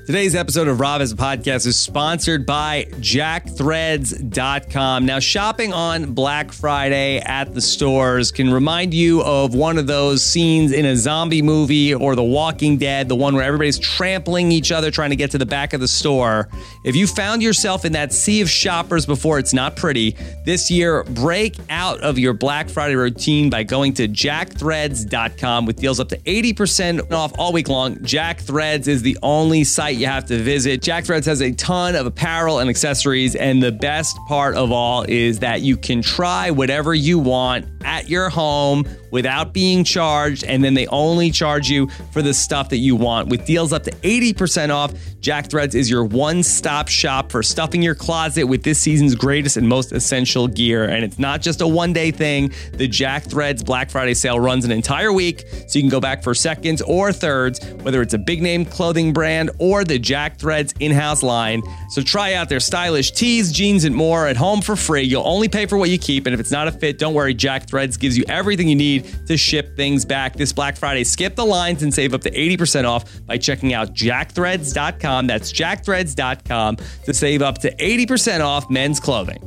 Today's episode of Rob Has a Podcast is sponsored by JackThreads.com. Now, shopping on Black Friday at the stores can remind you of one of those scenes in a zombie movie or The Walking Dead, the one where everybody's trampling each other trying to get to the back of the store. If you found yourself in that sea of shoppers before, it's not pretty. This year, break out of your Black Friday routine by going to JackThreads.com with deals up to 80% off all week long. JackThreads is the only site you have to visit. JackThreads has a ton of apparel and accessories, and the best part of all is that you can try whatever you want at your home without being charged, and then they only charge you for the stuff that you want. With deals up to 80% off, JackThreads is your one-stop shop for stuffing your closet with this season's greatest and most essential gear. And it's not just a one-day thing. The JackThreads Black Friday sale runs an entire week, so you can go back for seconds or thirds, whether it's a big-name clothing brand or the JackThreads in-house line. So try out their stylish tees, jeans, and more at home for free. You'll only pay for what you keep, and if it's not a fit, don't worry. JackThreads gives you everything you need to ship things back. This Black Friday, skip the lines and save up to 80% off by checking out JackThreads.com. That's JackThreads.com to save up to 80% off men's clothing.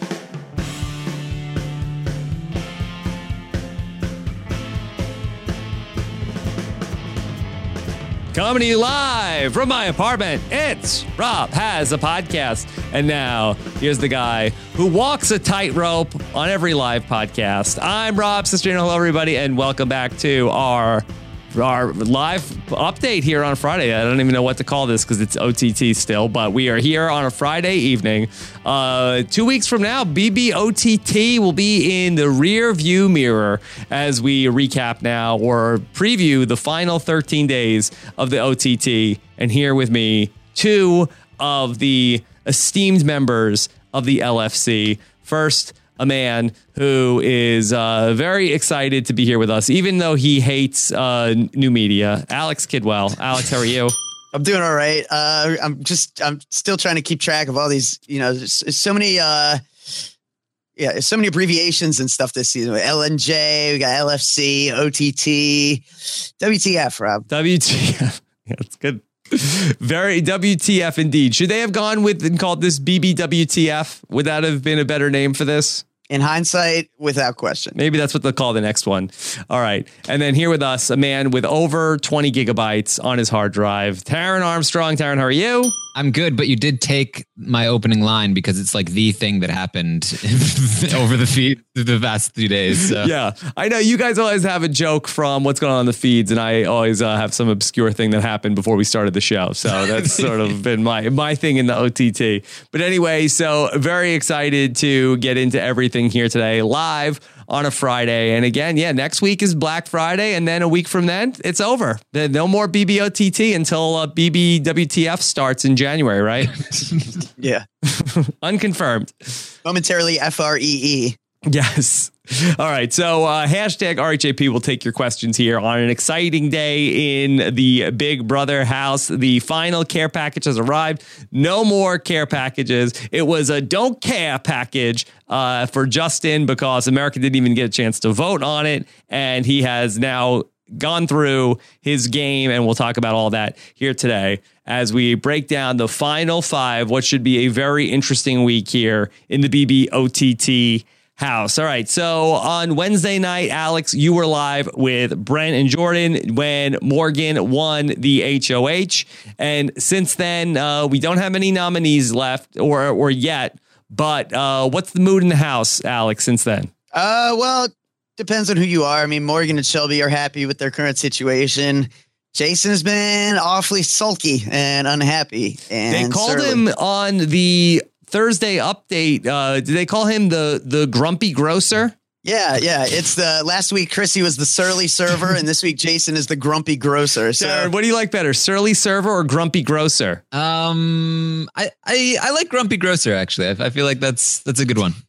Coming to you live from my apartment, it's Rob Has a Podcast. And now, here's the guy who walks a tightrope on every live podcast. I'm Rob Cesternino. Hello, everybody, and welcome back to our live update here on Friday. I don't even know what to call this because it's OTT still, but we are here on a Friday evening. 2 weeks from now, BBOTT will be in the rear view mirror as we recap now or preview the final 13 days of the OTT. And here with me, two of the esteemed members of the LFC. First, a man who is very excited to be here with us, even though he hates new media. Alex Kidwell. Alex, how are you? I'm doing all right. I'm still trying to keep track of all these, there's so many, so many abbreviations and stuff this season. LNJ, we got LFC, OTT, WTF, Rob. WTF. Yeah, that's good. Very WTF indeed. Should they have gone with and called this BBWTF? Would that have been a better name for this? In hindsight, without question. Maybe that's what they'll call the next one. All right. And then here with us, a man with over 20 gigabytes on his hard drive, Taran Armstrong. Taran, how are you? I'm good, but you did take my opening line because it's like the thing that happened over the feed the past 2 days. So. Yeah, I know you guys always have a joke from what's going on in the feeds, and I always have some obscure thing that happened before we started the show. So that's sort of been my thing in the OTT. But anyway, so very excited to get into everything here today live on a Friday. And again, next week is Black Friday. And then a week from then, it's over. No more BBOTT until BBWTF starts in January, right? Yeah. Unconfirmed. Momentarily FREE. Yes. All right. So hashtag RHAP will take your questions here on an exciting day in the Big Brother house. The final care package has arrived. No more care packages. It was a don't care package for Justin because America didn't even get a chance to vote on it. And he has now gone through his game. And we'll talk about all that here today as we break down the final five, what should be a very interesting week here in the BBOTT house. All right. So on Wednesday night, Alex, you were live with Brent and Jordan when Morgan won the HOH. And since then, we don't have any nominees left or yet. But what's the mood in the house, Alex, since then? Well, depends on who you are. I mean, Morgan and Shelby are happy with their current situation. Jason has been awfully sulky and unhappy. And they called him on the Thursday update. Did they call him the grumpy grocer? Yeah. It's the last week Chrissy was the surly server, and this week Jason is the grumpy grocer. So Darren, what do you like better, surly server or grumpy grocer? I like grumpy grocer actually. I feel like that's a good one.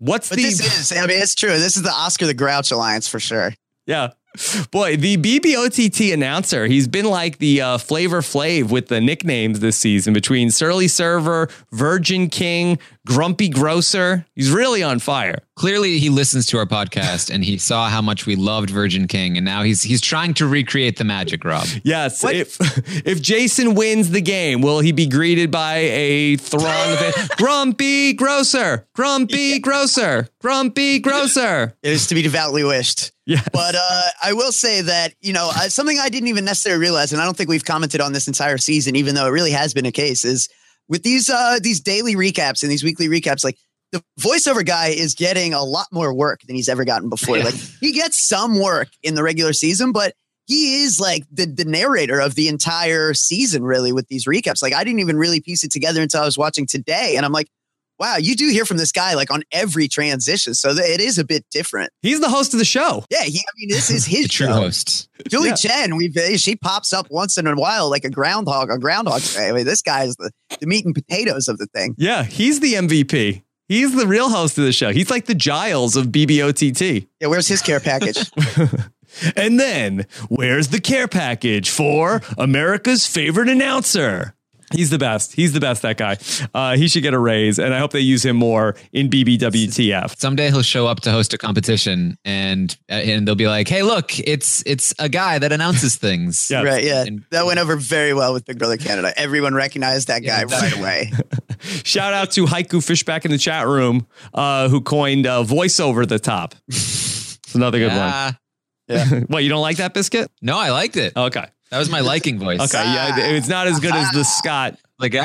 It's true. This is the Oscar the Grouch alliance for sure. Yeah. Boy, the BBOTT announcer, he's been like the Flavor Flav with the nicknames this season between Surly Server, Virgin King, Grumpy Grocer. He's really on fire. Clearly, he listens to our podcast and he saw how much we loved Virgin King, and now he's trying to recreate the magic, Rob. Yes. If Jason wins the game, will he be greeted by a throng of Grumpy Grocer, Grumpy Grocer, Grumpy Grocer? It is to be devoutly wished. Yeah. But I will say that, something I didn't even necessarily realize, and I don't think we've commented on this entire season, even though it really has been a case, is with these daily recaps and these weekly recaps, like the voiceover guy is getting a lot more work than he's ever gotten before. Like he gets some work in the regular season, but he is like the narrator of the entire season, really, with these recaps. Like I didn't even really piece it together until I was watching today. And I'm like, wow, you do hear from this guy like on every transition. So it is a bit different. He's the host of the show. Yeah, this is his true show. Host. Julie Chen, she pops up once in a while like a groundhog day. I mean, this guy is the meat and potatoes of the thing. Yeah, he's the MVP. He's the real host of the show. He's like the Giles of BBOTT. Yeah, where's his care package? And then, where's the care package for America's favorite announcer? He's the best. He's the best, that guy. He should get a raise, and I hope they use him more in BBWTF. Someday he'll show up to host a competition, and they'll be like, hey, look, it's a guy that announces things. Yeah. Right, yeah. That went over very well with Big Brother Canada. Everyone recognized that guy right away. Shout out to Haiku Fishback in the chat room, who coined voice over the top. It's another good one. Yeah. What, you don't like that, Biscuit? No, I liked it. Okay. That was my liking voice. Okay, yeah, it's not as good as the Scott.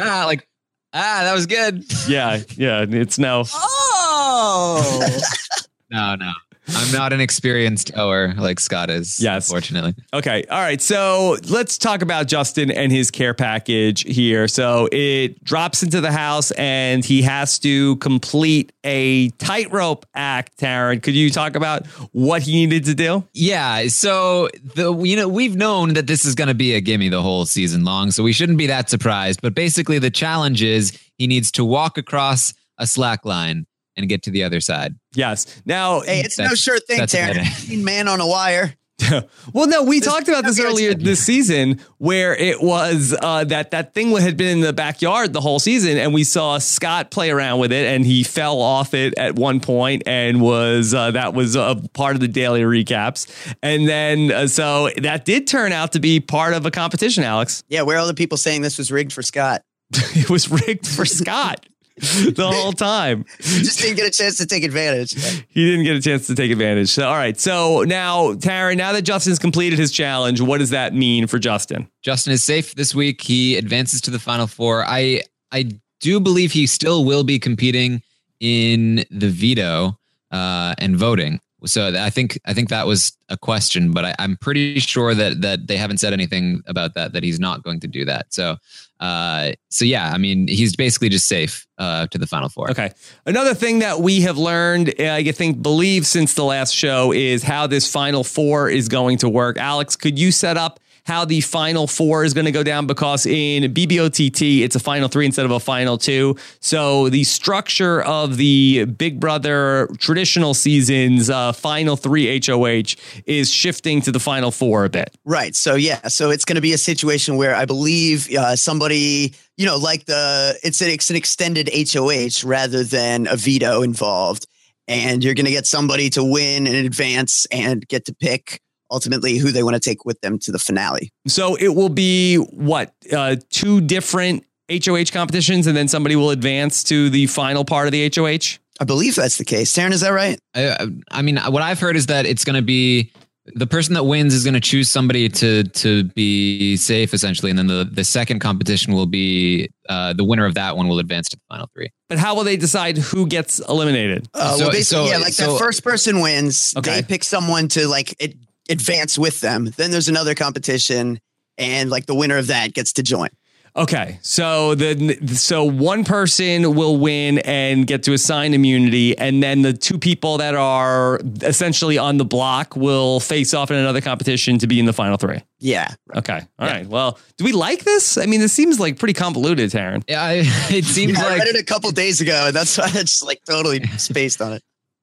That was good. Yeah, it's no. Oh! No. I'm not an experienced ower like Scott is. Yes. Unfortunately. Okay. All right. So let's talk about Justin and his care package here. So it drops into the house and he has to complete a tightrope act. Taryn, could you talk about what he needed to do? Yeah. So we've known that this is going to be a gimme the whole season long, so we shouldn't be that surprised. But basically the challenge is he needs to walk across a slack line and get to the other side. Yes. Now, hey, it's no sure thing, Taryn. Man on a wire. Well, no, we talked about this earlier this season where it was that thing had been in the backyard the whole season, and we saw Scott play around with it, and he fell off it at one point, and was that was a part of the daily recaps, and then so that did turn out to be part of a competition. Alex, yeah, where are all the people saying this was rigged for Scott? It was rigged for Scott. The whole time. He just didn't get a chance to take advantage. He didn't get a chance to take advantage. So, all right. So now, Taryn, now that Justin's completed his challenge, what does that mean for Justin? Justin is safe this week. He advances to the final four. I do believe he still will be competing in the veto and voting. So I think that was a question, but I'm pretty sure that they haven't said anything about that he's not going to do that. So yeah, I mean, he's basically just safe to the final four. Okay. Another thing that we have learned, believe since the last show, is how this final four is going to work. Alex, could you set up how the final four is going to go down? Because in BBOTT, it's a final three instead of a final two. So the structure of the Big Brother traditional season's final three HOH is shifting to the final four a bit. Right. So, yeah. So it's going to be a situation where I believe somebody, it's an extended HOH rather than a veto involved. And you're going to get somebody to win in advance and get to pick ultimately who they want to take with them to the finale. So it will be two different HOH competitions, and then somebody will advance to the final part of the HOH? I believe that's the case. Taryn, is that right? I mean, what I've heard is that it's going to be the person that wins is going to choose somebody to be safe, essentially. And then the second competition will be the winner of that one will advance to the final three. But how will they decide who gets eliminated? That first person wins. Okay. They pick someone to advance with them. Then there's another competition, and the winner of that gets to join. Okay, so one person will win and get to assign immunity, and then the two people that are essentially on the block will face off in another competition to be in the final three. Yeah. Okay. All right. Well, do we like this? I mean, this seems pretty convoluted, Taryn. Yeah, it seems I read it a couple days ago, and that's why I just totally spaced on it.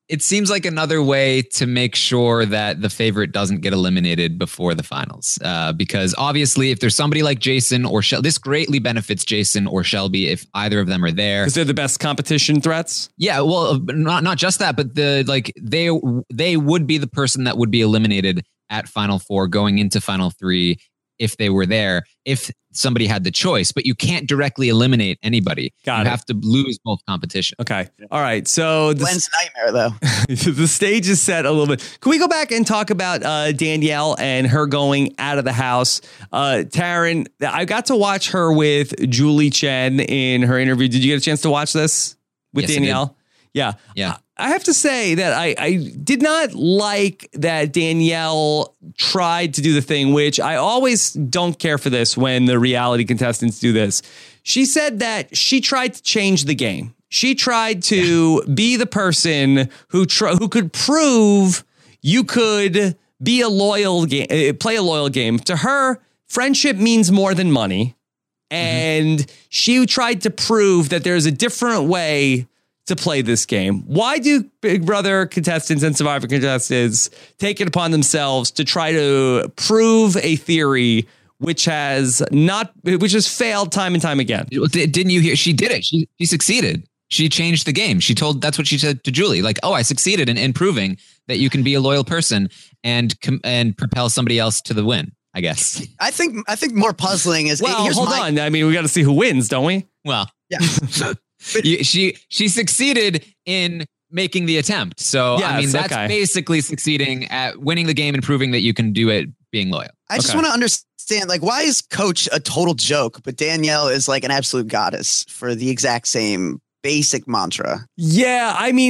it seems like another way to make sure that the favorite doesn't get eliminated before the finals. Because obviously, if there's somebody like Jason or Shelby, this greatly benefits Jason or Shelby if either of them are there. Because they're the best competition threats. Yeah, well, not just that, but they would be the person that would be eliminated at Final Four going into Final Three if they were there, if somebody had the choice, but you can't directly eliminate anybody. You have to lose both competition. Okay. All right. So Glenn's nightmare, though. The stage is set a little bit. Can we go back and talk about Danielle and her going out of the house? Taryn, I got to watch her with Julie Chen in her interview. Did you get a chance to watch this with Danielle? Yeah. I have to say that I did not like that Danielle tried to do the thing, which I always don't care for this when the reality contestants do this. She said that she tried to change the game. She tried to be the person who could prove you could be a loyal game, play a loyal game. To her, friendship means more than money. And she tried to prove that there's a different way to play this game. Why do Big Brother contestants and Survivor contestants take it upon themselves to try to prove a theory which has failed time and time again? Didn't you hear? She did it. She succeeded. She changed the game. That's what she said to Julie. Like, I succeeded in proving that you can be a loyal person and propel somebody else to the win, I guess. I think more puzzling is, hold on. I mean, we got to see who wins, don't we? Well, yeah. She succeeded in making the attempt. So, yes, I mean, that's basically succeeding at winning the game and proving that you can do it being loyal. I just want to understand, why is Coach a total joke, but Danielle is like an absolute goddess for the exact same basic mantra? Yeah, I mean,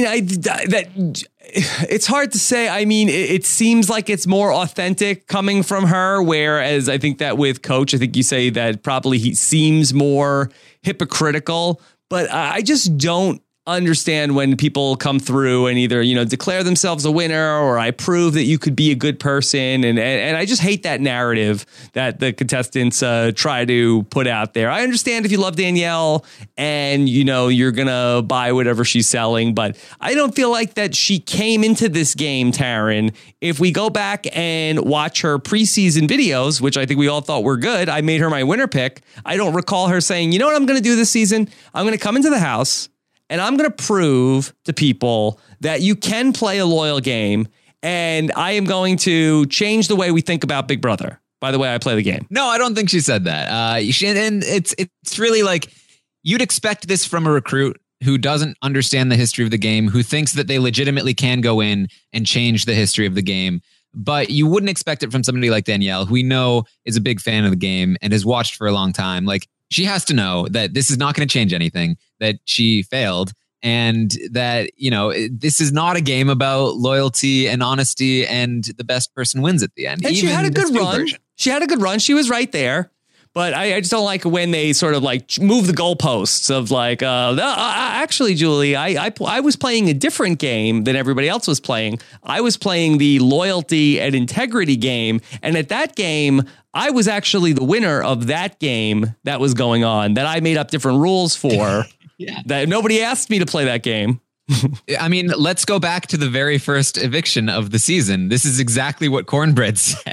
it's hard to say. I mean, it seems like it's more authentic coming from her, whereas I think that with Coach, I think you say that probably he seems more hypocritical. But I just don't understand when people come through and either, declare themselves a winner or I prove that you could be a good person. And I just hate that narrative that the contestants try to put out there. I understand if you love Danielle and, you're going to buy whatever she's selling, but I don't feel like that she came into this game, Taryn. If we go back and watch her preseason videos, which I think we all thought were good, I made her my winner pick. I don't recall her saying, you know what I'm going to do this season? I'm going to come into the house and I'm going to prove to people that you can play a loyal game. And I am going to change the way we think about Big Brother by the way I play the game. No, I don't think she said that. And it's really like you'd expect this from a recruit who doesn't understand the history of the game, who thinks that they legitimately can go in and change the history of the game. But you wouldn't expect it from somebody like Danielle, who we know is a big fan of the game and has watched for a long time. Like, she has to know that this is not going to change anything, that she failed, and that, this is not a game about loyalty and honesty and the best person wins at the end. And she had a good run. She had a good run. She was right there. But I just don't like when they sort of move the goalposts of actually, Julie, I was playing a different game than everybody else was playing. I was playing the loyalty and integrity game. And at that game, I was actually the winner of that game that was going on, that I made up different rules for. Yeah. That nobody asked me to play that game. I mean, let's go back to the very first eviction of the season. This is exactly what Cornbread said.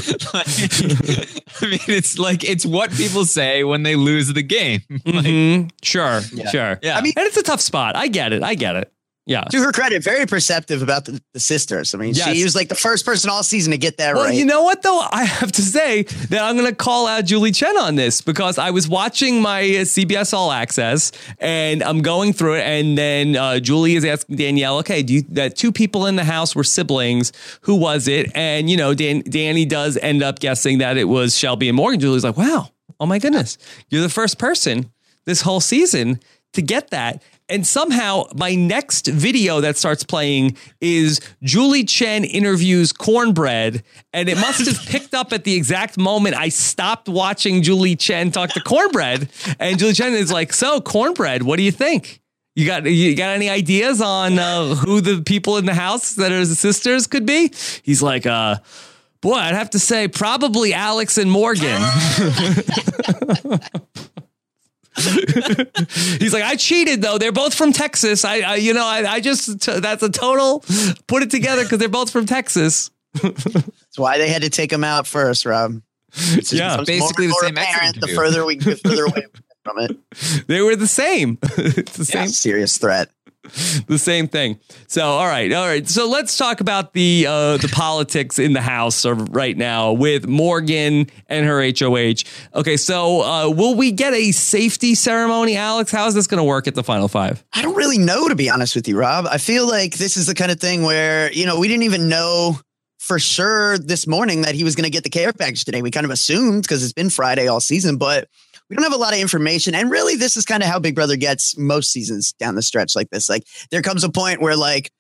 It's what people say when they lose the game. Sure. Yeah. I mean, and it's a tough spot. I get it. Yeah. To her credit, very perceptive about the sisters. I mean, yes. She was like the first person all season to get that right. Well, you know what, though? I have to say that I'm going to call out Julie Chen on this because I was watching my CBS All Access and I'm going through it. And then Julie is asking Danielle, okay, that two people in the house were siblings. Who was it? And, Danny does end up guessing that it was Shelby and Morgan. Julie's like, wow, oh my goodness. You're the first person this whole season to get that. And somehow my next video that starts playing is Julie Chen interviews Cornbread. And it must have picked up at the exact moment I stopped watching Julie Chen talk to Cornbread. And Julie Chen is like, so Cornbread, what do you think? You got any ideas on who the people in the house that are the sisters could be? He's like, boy, I'd have to say probably Alex and Morgan. He's He's like, I cheated though. They're both from Texas. I just that's a total put it together because they're both from Texas. That's why they had to take him out first, Rob. It's basically the same apparent the further we get further away from it. They were the same. It's the same serious threat. The same thing. So, all right. So let's talk about the politics in the House right now with Morgan and her HOH. Okay, so will we get a safety ceremony, Alex? How is this going to work at the Final Five? I don't really know, to be honest with you, Rob. I feel like this is the kind of thing where, we didn't even know for sure this morning that he was going to get the care package today. We kind of assumed because it's been Friday all season, but we don't have a lot of information. And really, this is kind of how Big Brother gets most seasons down the stretch like this. Like, there comes a point where, like,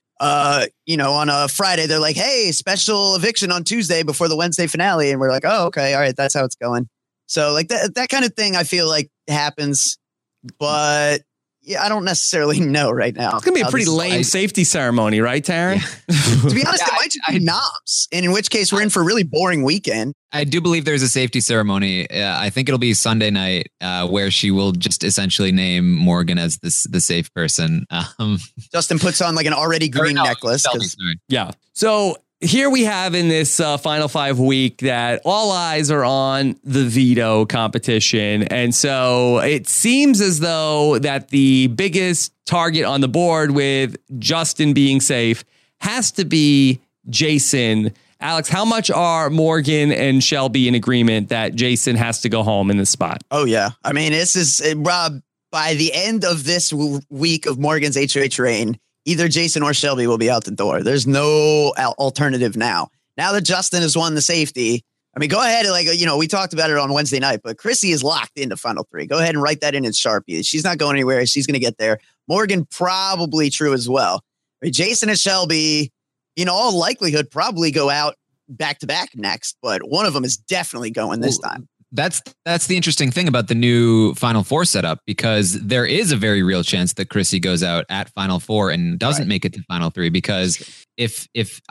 on a Friday, they're like, hey, special eviction on Tuesday before the Wednesday finale. And we're like, oh, okay. All right. That's how it's going. So, like, that kind of thing, I feel like happens. But yeah, I don't necessarily know right now. It's going to be a pretty lame safety ceremony, right, Taryn? Yeah. To be honest, it might just be knobs. And in which case, we're in for a really boring weekend. I do believe there's a safety ceremony. I think it'll be Sunday night where she will just essentially name Morgan as the safe person. Justin puts on like an already green necklace. Yeah. So here we have in this Final Five week that all eyes are on the veto competition. And so it seems as though that the biggest target on the board with Justin being safe has to be Jason. Alex, how much are Morgan and Shelby in agreement that Jason has to go home in this spot? Oh, yeah. I mean, this is, Rob, by the end of this week of Morgan's HOH reign, either Jason or Shelby will be out the door. There's no alternative now. Now that Justin has won the safety, I mean, go ahead and we talked about it on Wednesday night, but Chrissy is locked into Final Three. Go ahead and write that in Sharpie. She's not going anywhere. She's going to get there. Morgan, probably true as well. I mean, Jason and Shelby, in all likelihood, probably go out back to back next, but one of them is definitely going this time. That's the interesting thing about the new Final Four setup, because there is a very real chance that Chrissy goes out at Final Four and doesn't make it to Final Three. Because if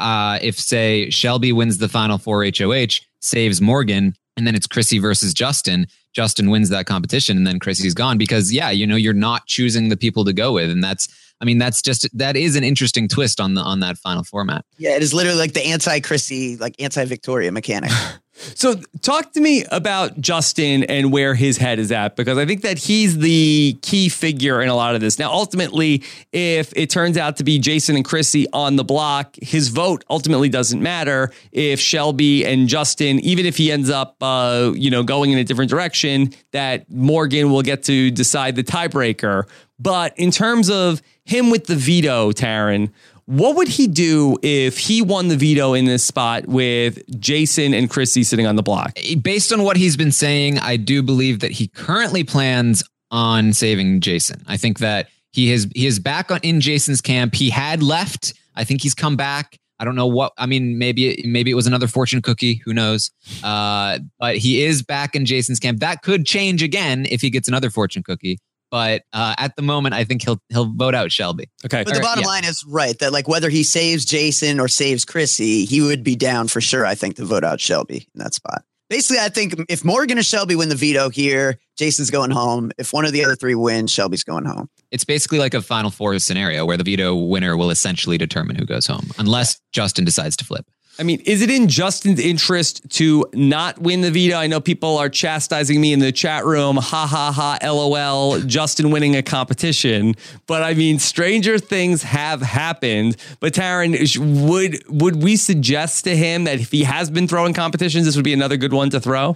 say Shelby wins the Final Four HOH, saves Morgan, and then it's Chrissy versus Justin wins that competition, and then Chrissy's gone because you're not choosing the people to go with, and that is an interesting twist on that final format. Yeah, it is literally like the anti-Chrissy, like anti-Victoria mechanic. So talk to me about Justin and where his head is at, because I think that he's the key figure in a lot of this. Now, ultimately, if it turns out to be Jason and Chrissy on the block, his vote ultimately doesn't matter. If Shelby and Justin, even if he ends up, going in a different direction, that Morgan will get to decide the tiebreaker. But in terms of him with the veto, Taryn, what would he do if he won the veto in this spot with Jason and Chrissy sitting on the block? Based on what he's been saying, I do believe that he currently plans on saving Jason. I think that he is back in Jason's camp. He had left. I think he's come back. I don't know what. I mean, maybe it was another fortune cookie. Who knows? But he is back in Jason's camp. That could change again if he gets another fortune cookie. But at the moment, I think he'll vote out Shelby. Okay. But the bottom line is that like whether he saves Jason or saves Chrissy, he would be down for sure, I think, to vote out Shelby in that spot. Basically, I think if Morgan and Shelby win the veto here, Jason's going home. If one of the other three wins, Shelby's going home. It's basically like a Final Four scenario where the veto winner will essentially determine who goes home, unless Justin decides to flip. I mean, is it in Justin's interest to not win the veto? I know people are chastising me in the chat room. Ha, ha, ha, LOL, Justin winning a competition. But I mean, stranger things have happened. But Taryn, would we suggest to him that if he has been throwing competitions, this would be another good one to throw?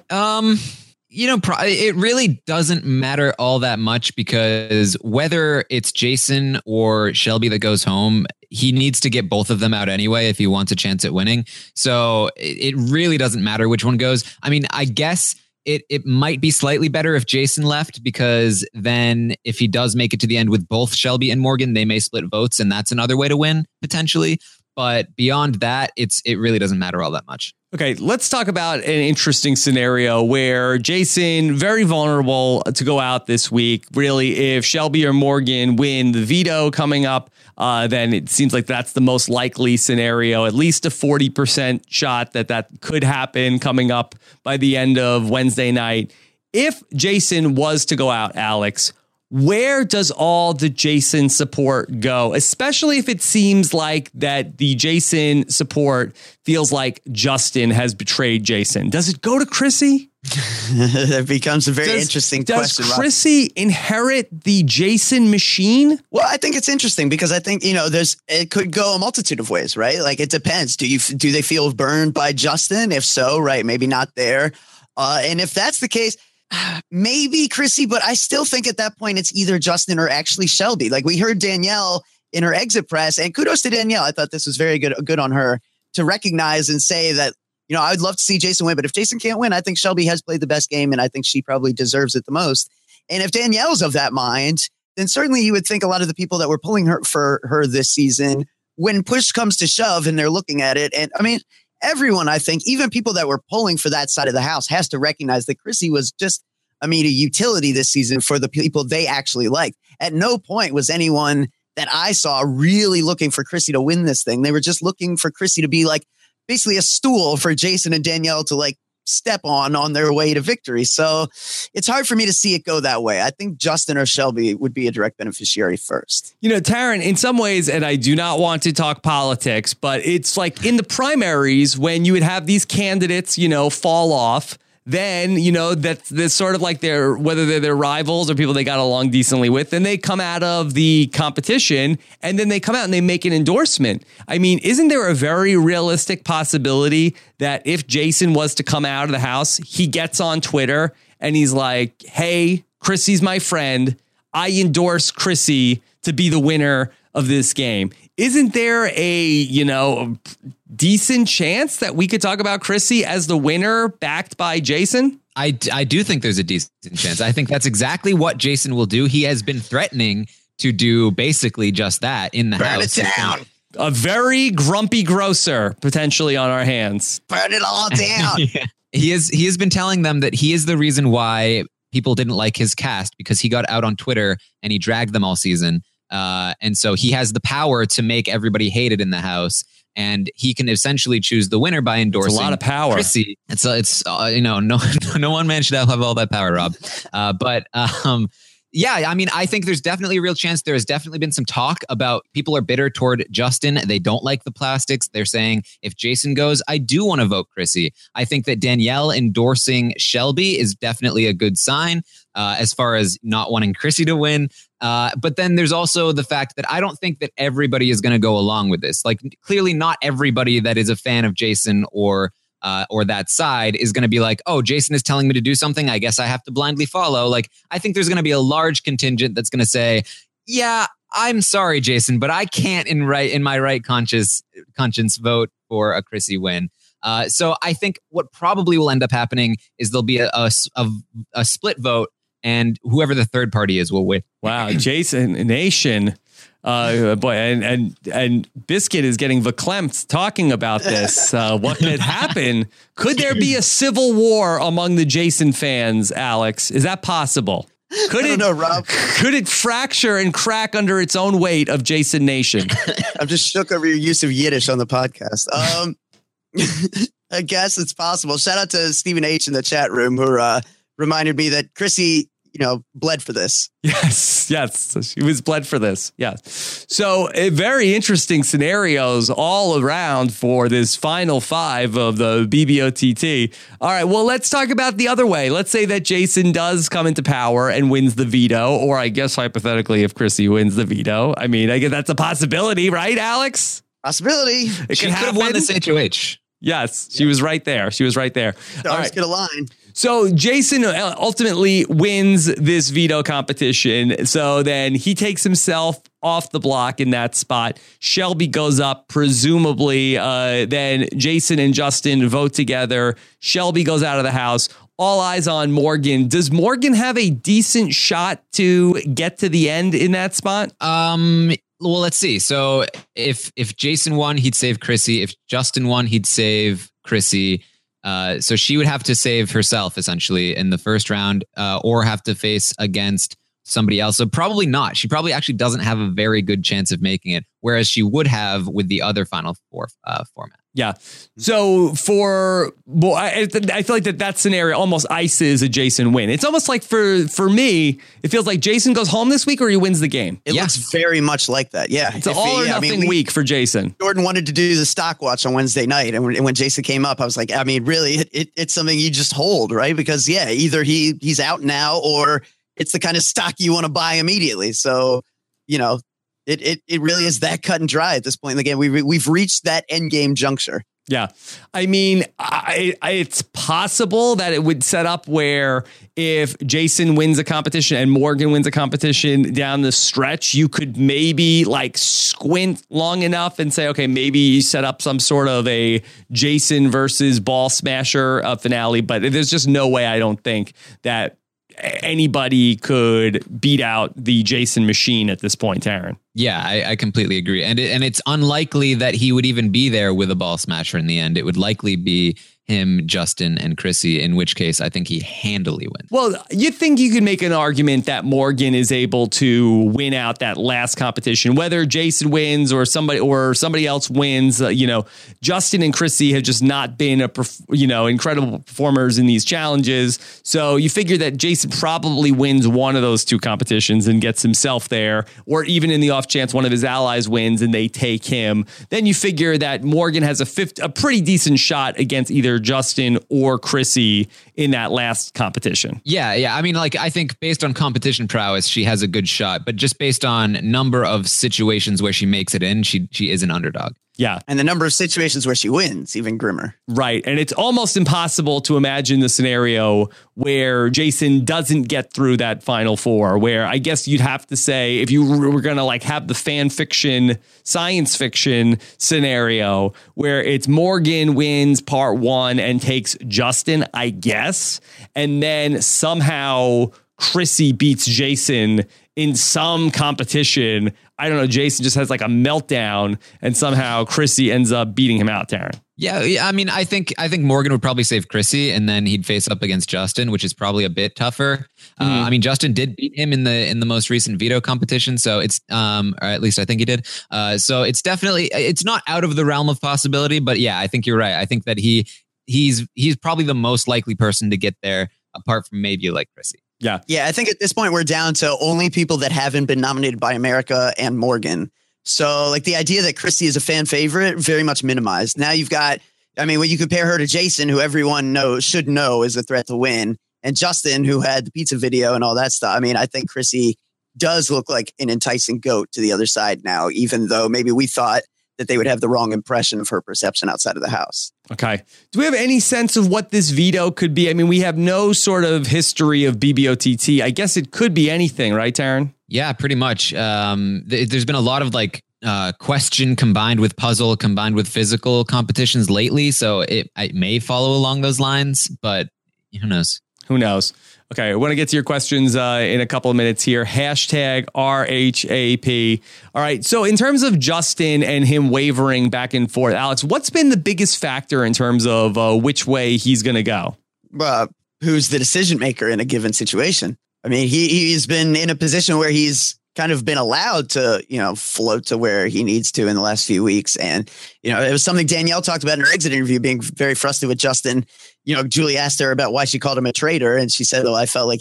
It really doesn't matter all that much, because whether it's Jason or Shelby that goes home, he needs to get both of them out anyway if he wants a chance at winning. So it really doesn't matter which one goes. I mean, I guess it might be slightly better if Jason left, because then if he does make it to the end with both Shelby and Morgan, they may split votes, and that's another way to win potentially. But beyond that, it really doesn't matter all that much. Okay, let's talk about an interesting scenario where Jason, very vulnerable to go out this week. Really, if Shelby or Morgan win the veto coming up, then it seems like that's the most likely scenario, at least a 40% shot that could happen coming up by the end of Wednesday night. If Jason was to go out, Alex, where does all the Jason support go? Especially if it seems like that the Jason support feels like Justin has betrayed Jason. Does it go to Chrissy? That becomes a very interesting question. Does Chrissy inherit the Jason machine? Well, I think it's interesting because I think, it could go a multitude of ways, right? Like it depends. Do they feel burned by Justin? If so, right, maybe not there. And if that's the case, maybe Chrissy, but I still think at that point it's either Justin or actually Shelby. Like we heard Danielle in her exit press, and kudos to Danielle. I thought this was very good on her to recognize and say that, I'd love to see Jason win, but if Jason can't win, I think Shelby has played the best game, and I think she probably deserves it the most. And if Danielle's of that mind, then certainly you would think a lot of the people that were pulling her for her this season, when push comes to shove and they're looking at it, and I mean, everyone, I think, even people that were pulling for that side of the house, has to recognize that Chrissy was just, a utility this season for the people they actually liked. At no point was anyone that I saw really looking for Chrissy to win this thing. They were just looking for Chrissy to be like basically a stool for Jason and Danielle to like step on their way to victory. So it's hard for me to see it go that way. I think Justin or Shelby would be a direct beneficiary first. Taryn, in some ways, and I do not want to talk politics, but it's like in the primaries when you would have these candidates, fall off. Then, that's sort of like whether they're their rivals or people they got along decently with, then they come out of the competition and then they come out and they make an endorsement. I mean, isn't there a very realistic possibility that if Jason was to come out of the house, he gets on Twitter and he's like, hey, Chrissy's my friend. I endorse Chrissy to be the winner of this game. Isn't there a, decent chance that we could talk about Chrissy as the winner backed by Jason? I do think there's a decent chance. I think that's exactly what Jason will do. He has been threatening to do basically just that in the house. Burn it down. A very grumpy grocer potentially on our hands. Burn it all down. Yeah. He has been telling them that he is the reason why people didn't like his cast, because he got out on Twitter and he dragged them all season. And so he has the power to make everybody hate it in the house. And he can essentially choose the winner by endorsing. It's a lot of power. Chrissy. No one man should have all that power, Rob. Yeah, I mean, I think there's definitely a real chance. There has definitely been some talk about people are bitter toward Justin. They don't like the plastics. They're saying if Jason goes, I do want to vote Chrissy. I think that Danielle endorsing Shelby is definitely a good sign as far as not wanting Chrissy to win. But then there's also the fact that I don't think that everybody is going to go along with this. Like clearly not everybody that is a fan of Jason or that side is going to be like, oh, Jason is telling me to do something, I guess I have to blindly follow. Like, I think there's going to be a large contingent that's going to say, yeah, I'm sorry, Jason, but I can't in my right conscience vote for a Chrissy win. So I think what probably will end up happening is there'll be a split vote, and whoever the third party is will win. Wow, Jason Nation. Boy, and Biscuit is getting verklempt talking about this. What could happen? Could there be a civil war among the Jason fans, Alex? Is that possible? Could I don't know, Rob. Could it fracture and crack under its own weight of Jason Nation? I'm just shook over your use of Yiddish on the podcast. I guess it's possible. Shout out to Stephen H in the chat room who reminded me that Chrissy, bled for this. Yes. She was bled for this. Yes. So very interesting scenarios all around for this final five of the BBOTT. All right. Well, let's talk about the other way. Let's say that Jason does come into power and wins the veto, or I guess hypothetically, if Chrissy wins the veto, I mean, I guess that's a possibility, right, Alex? Possibility. She could have won this HOH. Yes, she was right there. Stars All right. Get a line. So Jason ultimately wins this veto competition. So then he takes himself off the block in that spot. Shelby goes up, presumably. Then Jason and Justin vote together. Shelby goes out of the house. All eyes on Morgan. Does Morgan have a decent shot to get to the end in that spot? Well, let's see. So if Jason won, he'd save Chrissy. If Justin won, he'd save Chrissy. So she would have to save herself essentially in the first round, or have to face against somebody else. So probably not. She probably actually doesn't have a very good chance of making it, whereas she would have with the other Final Four format. Yeah. So I feel like that scenario almost ices a Jason win. It's almost like for me, it feels like Jason goes home this week or he wins the game. It looks very much like that. Yeah. It's an all or nothing week for Jason. Jordan wanted to do the stock watch on Wednesday night. And when Jason came up, I was like, I mean, really, it's something you just hold, right? Because either he's out now or it's the kind of stock you want to buy immediately. So, it really is that cut and dry at this point in the game. We've reached that end game juncture. Yeah. I mean, it's possible that it would set up where if Jason wins a competition and Morgan wins a competition down the stretch, you could maybe like squint long enough and say, okay, maybe you set up some sort of a Jason versus Ball Smasher finale. But there's just no way, I don't think, that anybody could beat out the Jason machine at this point, Aaron. Yeah, I completely agree. And it's unlikely that he would even be there with a Ball Smasher in the end. It would likely be him, Justin, and Chrissy, in which case I think he handily wins. Well, you think you could make an argument that Morgan is able to win out that last competition, whether Jason wins or somebody else wins. Justin and Chrissy have just not been incredible performers in these challenges. So you figure that Jason probably wins one of those two competitions and gets himself there, or even in the off chance one of his allies wins and they take him. Then you figure that Morgan has a pretty decent shot against either Justin or Chrissy in that last competition. Yeah. I mean, I think based on competition prowess, she has a good shot, but just based on number of situations where she makes it in, she is an underdog. Yeah. And the number of situations where she wins, even grimmer. Right. And it's almost impossible to imagine the scenario where Jason doesn't get through that final four, where I guess you'd have to say, if you were going to have the fan fiction, science fiction scenario where it's Morgan wins part one and takes Justin, I guess, and then somehow Chrissy beats Jason in some competition. I don't know. Jason just has a meltdown and somehow Chrissy ends up beating him out, Taryn. Yeah. I mean, I think Morgan would probably save Chrissy and then he'd face up against Justin, which is probably a bit tougher. I mean, Justin did beat him in the most recent veto competition. So it's, or at least I think he did. So it's definitely, it's not out of the realm of possibility, but yeah, I think you're right. I think that he's probably the most likely person to get there apart from maybe Chrissy. Yeah. Yeah. I think at this point, we're down to only people that haven't been nominated by America and Morgan. So the idea that Chrissy is a fan favorite, very much minimized. Now you've got, when you compare her to Jason, who everyone should know is a threat to win, and Justin, who had the pizza video and all that stuff. I mean, I think Chrissy does look like an enticing goat to the other side now, even though maybe we thought that they would have the wrong impression of her perception outside of the house. Okay. Do we have any sense of what this veto could be? I mean, we have no sort of history of BBOTT. I guess it could be anything, right, Taryn? Yeah, pretty much. There's been a lot of question combined with puzzle, combined with physical competitions lately. So it may follow along those lines, but who knows? Who knows? Okay, I want to get to your questions in a couple of minutes here. Hashtag RHAP. All right, so in terms of Justin and him wavering back and forth, Alex, what's been the biggest factor in terms of which way he's going to go? Who's the decision maker in a given situation? I mean, he's been in a position where he's kind of been allowed to, float to where he needs to in the last few weeks. And, it was something Danielle talked about in her exit interview, being very frustrated with Justin. Julie asked her about why she called him a traitor. And she said, I felt like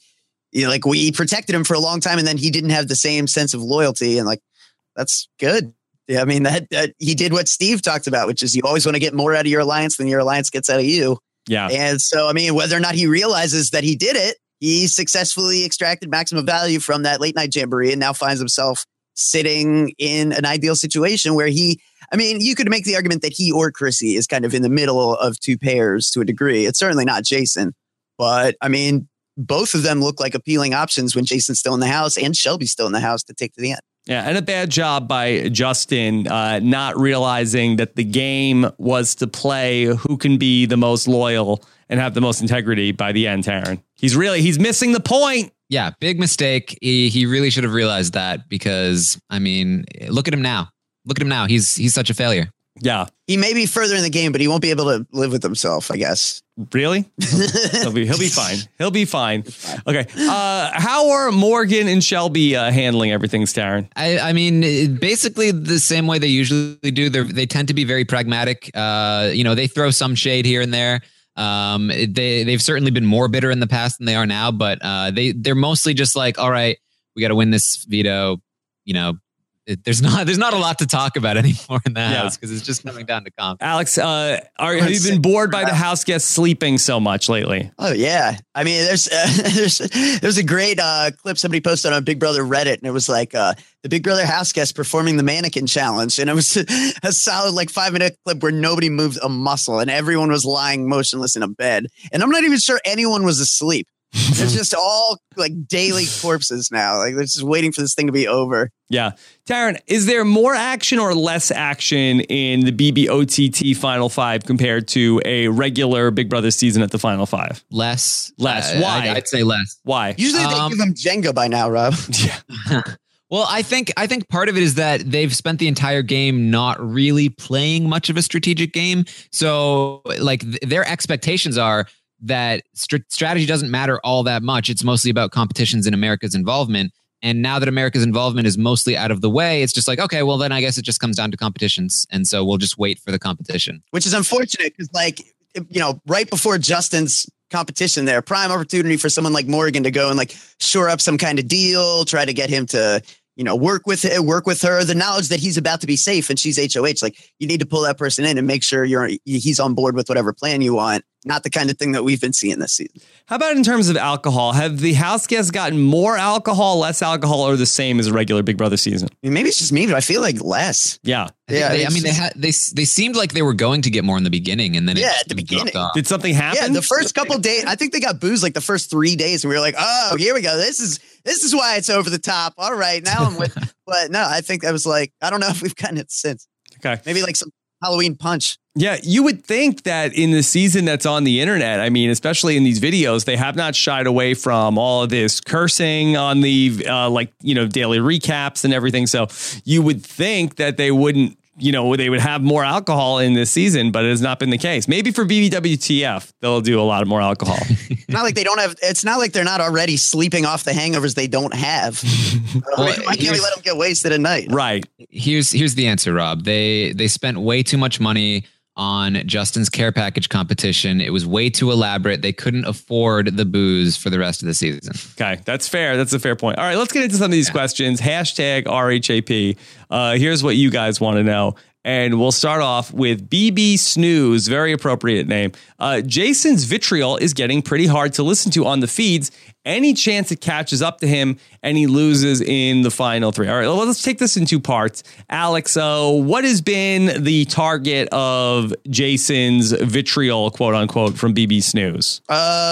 we protected him for a long time and then he didn't have the same sense of loyalty. And that's good. Yeah, I mean, that he did what Steve talked about, which is you always want to get more out of your alliance than your alliance gets out of you. Yeah. And so, I mean, whether or not he realizes that he did it, he successfully extracted maximum value from that late night jamboree and now finds himself sitting in an ideal situation where you could make the argument that he or Chrissy is kind of in the middle of two pairs to a degree. It's certainly not Jason, but both of them look like appealing options when Jason's still in the house and Shelby's still in the house to take to the end. Yeah, and a bad job by Justin not realizing that the game was to play who can be the most loyal and have the most integrity by the end, Taryn. He's missing the point. Yeah, big mistake. He really should have realized that because, look at him now. Look at him now. He's such a failure. Yeah. He may be further in the game, but he won't be able to live with himself, I guess. Really? He'll be fine. He'll be fine. Okay. How are Morgan and Shelby handling everything, Starren? I mean, basically the same way they usually do. They tend to be very pragmatic. They throw some shade here and there. They've certainly been more bitter in the past than they are now, but they're mostly just like, all right, we got to win this veto. There's not a lot to talk about anymore in the house because it's just coming down to comp. Alex, have you been bored by the house guests sleeping so much lately? Oh yeah, I mean, there's a great clip somebody posted on Big Brother Reddit, and it was like the Big Brother house guest performing the mannequin challenge, and it was a solid 5-minute clip where nobody moved a muscle, and everyone was lying motionless in a bed, and I'm not even sure anyone was asleep. It's just all daily corpses now. They're just waiting for this thing to be over. Yeah. Taryn, is there more action or less action in the BBOTT Final Five compared to a regular Big Brother season at the Final Five? Less. Why? I'd say less. Why? Usually they give them Jenga by now, Rob. Yeah. Well, I think part of it is that they've spent the entire game not really playing much of a strategic game. So their expectations are that strategy doesn't matter all that much. It's mostly about competitions and America's involvement. And now that America's involvement is mostly out of the way, it's just like, okay, well, then I guess it just comes down to competitions. And so we'll just wait for the competition. Which is unfortunate because, right before Justin's competition there, prime opportunity for someone like Morgan to go and shore up some kind of deal, try to get him to, work with her, the knowledge that he's about to be safe and she's HOH. You need to pull that person in and make sure he's on board with whatever plan you want. Not the kind of thing that we've been seeing this season. How about in terms of alcohol? Have the house guests gotten more alcohol, less alcohol, or the same as a regular Big Brother season? I mean, maybe it's just me, but I feel like less. Yeah. They seemed like they were going to get more in the beginning, and then at the beginning, did something happen? Yeah, the first couple days, I think they got boozed the first 3 days, and we were like, oh, here we go. This is why it's over the top. All right, now I'm with. But no, I think I was I don't know if we've gotten it since. Okay, maybe some Halloween punch. Yeah, you would think that in the season that's on the internet, I mean, especially in these videos, they have not shied away from all of this cursing on the daily recaps and everything. So you would think that they wouldn't, they would have more alcohol in this season, but it has not been the case. Maybe for BBWTF, they'll do a lot more alcohol. Not like they don't have. It's not like they're not already sleeping off the hangovers they don't have. Why can't we let them get wasted at night? Right. Here's the answer, Rob. They spent way too much money on Justin's care package competition. It was way too elaborate. They couldn't afford the booze for the rest of the season. Okay, that's fair. That's a fair point. All right, let's get into some of these questions. Hashtag RHAP. Here's what you guys want to know. And we'll start off with BB Snooze, very appropriate name. Jason's vitriol is getting pretty hard to listen to on the feeds. Any chance it catches up to him and he loses in the final three? All right, well, let's take this in two parts. Alex, what has been the target of Jason's vitriol, quote unquote, from BB Snooze?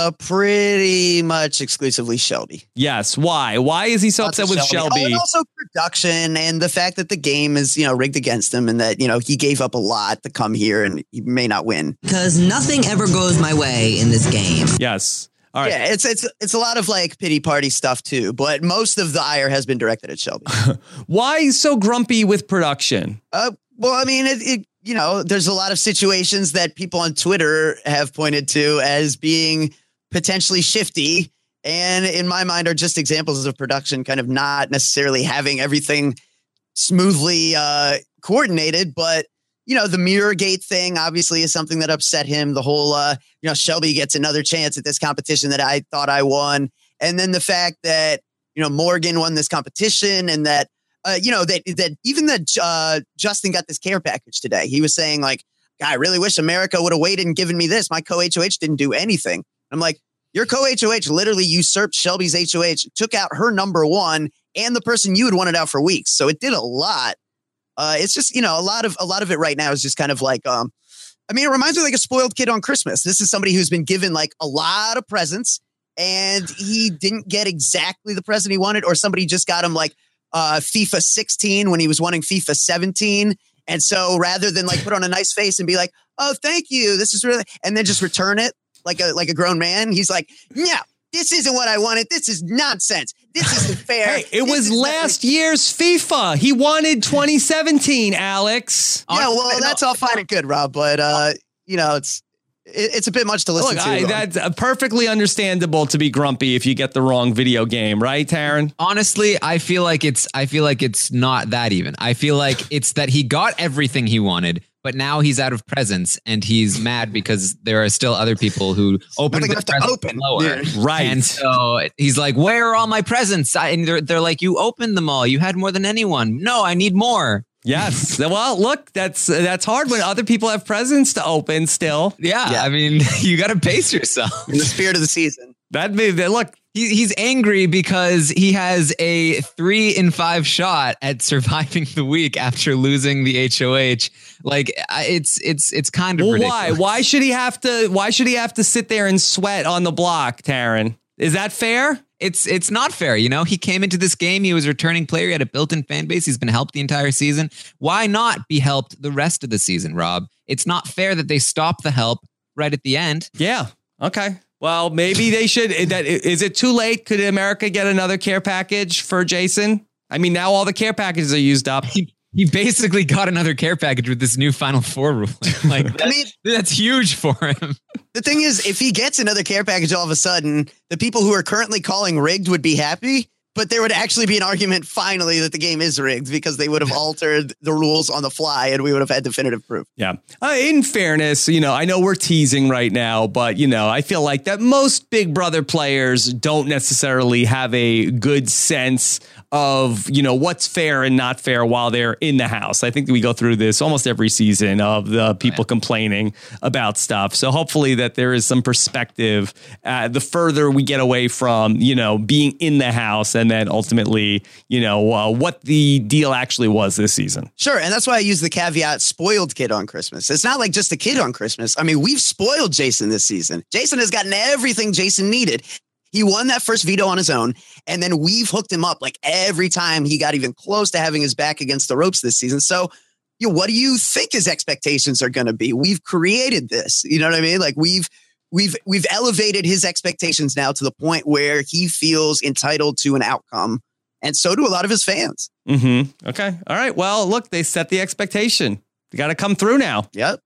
Pretty much exclusively Shelby. Yes. Why? Why is he so upset with Shelby? And also production and the fact that the game is, rigged against him and that, he gave up a lot to come here and he may not win. Because nothing ever goes my way in this game. Yes. All right. Yeah, it's a lot of pity party stuff too, but most of the ire has been directed at Shelby. Why so grumpy with production? Well, I mean, there's a lot of situations that people on Twitter have pointed to as being potentially shifty, and in my mind are just examples of production kind of not necessarily having everything smoothly coordinated, but the Mirrorgate thing obviously is something that upset him. The whole, Shelby gets another chance at this competition that I thought I won. And then the fact that, Morgan won this competition and that, that Justin got this care package today. He was saying God, I really wish America would have waited and given me this. My co-HOH didn't do anything. I'm like, your co-HOH literally usurped Shelby's HOH, took out her number one and the person you had wanted out for weeks. So it did a lot. It's just, a lot of it right now is just kind of it reminds me of a spoiled kid on Christmas. This is somebody who's been given a lot of presents and he didn't get exactly the present he wanted, or somebody just got him FIFA 16 when he was wanting FIFA 17. And so rather than put on a nice face and be like, oh, thank you, this is really, and then just return it like a grown man, he's like, no, this isn't what I wanted. This is nonsense. this isn't fair. Hey, it was last year's FIFA. He wanted 2017, Alex. Yeah, well, that's all fine and good, Rob, but it's a bit much to listen to. That's perfectly understandable to be grumpy if you get the wrong video game, right, Taryn? Honestly, I feel like it's not that even. I feel like it's that he got everything he wanted, but now he's out of presents and he's mad because there are still other people who opened the presents lower. Yeah. Right. And so he's like, where are all my presents? And they're like, you opened them all. You had more than anyone. No, I need more. Yes. Well, look, that's hard when other people have presents to open still. Yeah. I mean, you got to pace yourself. In the spirit of the season. Look. He's angry because he has a 3 in 5 shot at surviving the week after losing the HOH. Like it's kind of ridiculous. Why should he have to sit there and sweat on the block, Taryn? Is that fair? It's not fair. You know, he came into this game. He was a returning player. He had a built-in fan base. He's been helped the entire season. Why not be helped the rest of the season, Rob? It's not fair that they stop the help right at the end. Yeah. Okay. Well, maybe they should. Is it too late? Could America get another care package for Jason? I mean, now all the care packages are used up. He basically got another care package with this new Final Four ruling. Like, that's huge for him. The thing is, if he gets another care package all of a sudden, the people who are currently calling rigged would be happy, but there would actually be an argument finally that the game is rigged because they would have altered the rules on the fly and we would have had definitive proof. Yeah. In fairness, I know we're teasing right now, but, I feel like that most Big Brother players don't necessarily have a good sense of, what's fair and not fair while they're in the house. I think we go through this almost every season of the people complaining about stuff. So hopefully that there is some perspective the further we get away from, being in the house and then ultimately, what the deal actually was this season. Sure. And that's why I use the caveat spoiled kid on Christmas. It's not like just a kid on Christmas. I mean, we've spoiled Jason this season. Jason has gotten everything Jason needed. He won that first veto on his own, and then we've hooked him up like every time he got even close to having his back against the ropes this season. So, what do you think his expectations are going to be? We've created this. You know what I mean? Like we've elevated his expectations now to the point where he feels entitled to an outcome, and so do a lot of his fans. Mm-hmm. Okay. All right. Well, look, they set the expectation. You got to come through now. Yep.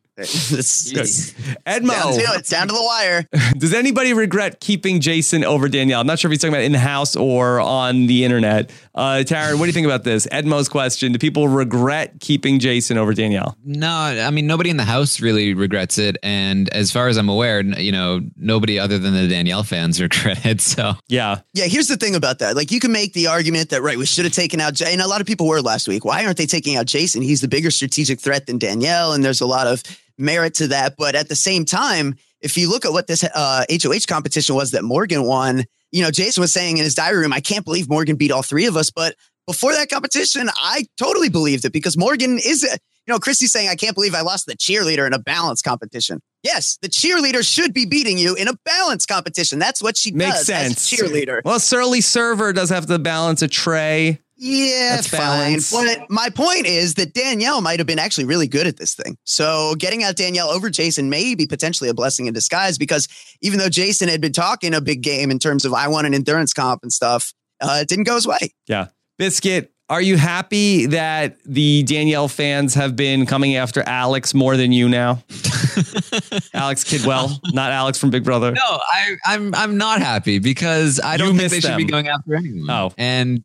It's Edmo, it's down to the wire. Does anybody regret keeping Jason over Danielle? I'm not sure if he's talking about in the house or on the internet. Taryn, what do you think about this? Edmo's question. Do people regret keeping Jason over Danielle? No, I mean, nobody in the house really regrets it. And as far as I'm aware, nobody other than the Danielle fans regret it. So yeah. Here's the thing about that. Like, you can make the argument that, right, we should have taken out and a lot of people were last week. Why aren't they taking out Jason? He's the bigger strategic threat than Danielle. And there's a lot of merit to that. But at the same time, if you look at what this HOH competition was that Morgan won, Jason was saying in his diary room, I can't believe Morgan beat all three of us. But before that competition, I totally believed it because Morgan is, Christy's saying, I can't believe I lost the cheerleader in a balance competition. Yes, the cheerleader should be beating you in a balance competition. That's what she Makes does sense. as a cheerleader. Well, Surly Server does have to balance a tray. Yeah, That's fine. balance. But my point is that Danielle might have been actually really good at this thing. So getting out Danielle over Jason may be potentially a blessing in disguise because even though Jason had been talking a big game in terms of I want an endurance comp and stuff, it didn't go his way. Yeah. Biscuit, are you happy that the Danielle fans have been coming after Alex more than you now? Alex Kidwell, not Alex from Big Brother. No, I'm not happy because I don't think they should be going after anyone. Oh. And